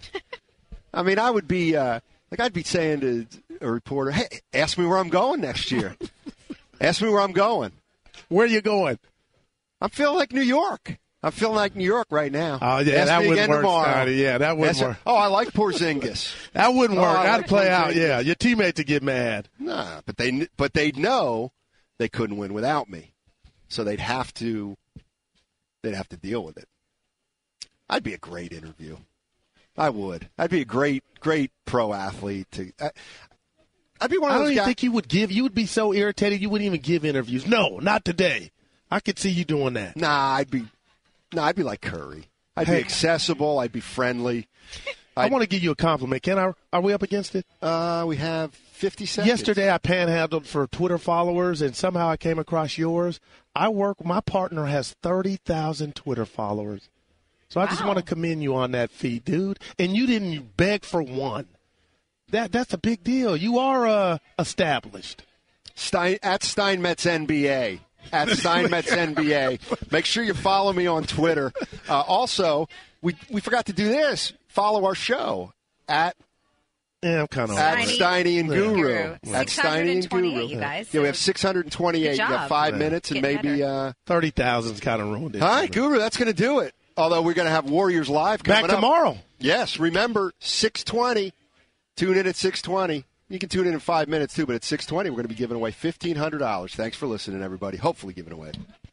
Speaker 1: I mean, I would be uh, like I'd be saying to a reporter, "Hey, ask me where I'm going next year. Ask me where I'm going.
Speaker 3: Where you going?
Speaker 1: I'm feeling like New York. I'm feeling like New York right now.
Speaker 3: Oh yeah,
Speaker 1: ask
Speaker 3: that
Speaker 1: me
Speaker 3: wouldn't
Speaker 1: again
Speaker 3: work.
Speaker 1: tomorrow.
Speaker 3: Scotty. Yeah, that wouldn't
Speaker 1: Ask-
Speaker 3: work.
Speaker 1: Oh, I like Porzingis.
Speaker 3: That wouldn't
Speaker 1: Oh,
Speaker 3: work.
Speaker 1: I
Speaker 3: I'd
Speaker 1: like
Speaker 3: play out.
Speaker 1: Porzingis.
Speaker 3: Yeah, your teammates would get mad.
Speaker 1: Nah, but they but they'd know they couldn't win without me, so they'd have to they'd have to deal with it. I'd be a great interview. I would. I'd be a great great pro athlete. To I, I'd be one of
Speaker 3: I
Speaker 1: those
Speaker 3: don't even
Speaker 1: guys.
Speaker 3: think you would give. You would be so irritated. You wouldn't even give interviews. No, not today. I could see you doing that.
Speaker 1: Nah, I'd be. Nah, I'd be like Curry. I'd
Speaker 3: Hey.
Speaker 1: be accessible. I'd be friendly.
Speaker 3: I
Speaker 1: I'd-
Speaker 3: want to give you a compliment. Can I? Are we up against it?
Speaker 1: Uh, we have fifty seconds.
Speaker 3: Yesterday, I panhandled for Twitter followers, and somehow I came across yours. I work. My partner has thirty thousand Twitter followers, so I just want to commend you on that feat, dude. And you didn't beg for one. That that's a big deal. You are uh, established.
Speaker 1: Stein, at Steinmetz N B A. At Steinmetz N B A. Make sure you follow me on Twitter. Uh, also, we we forgot to do this. Follow our show at
Speaker 3: Yeah, I'm kind of
Speaker 1: at Steiny and Guru.
Speaker 5: Guru.
Speaker 1: At Steiny and Guru.
Speaker 5: you guys,
Speaker 1: Yeah, we
Speaker 5: so
Speaker 1: have six hundred twenty-eight.
Speaker 5: good
Speaker 1: You got
Speaker 5: job.
Speaker 1: five
Speaker 3: Yeah.
Speaker 1: minutes and
Speaker 5: Getting
Speaker 1: maybe.
Speaker 5: better.
Speaker 1: Uh,
Speaker 3: thirty thousand's kind of ruined it.
Speaker 1: All right, Guru, that's going to do it. Although we're going to have Warriors Live coming
Speaker 3: Back
Speaker 1: up.
Speaker 3: tomorrow.
Speaker 1: Yes, remember, six twenty. Tune in at six twenty. You can tune in in five minutes, too, but at six twenty, we're going to be giving away fifteen hundred dollars. Thanks for listening, everybody. Hopefully giving away.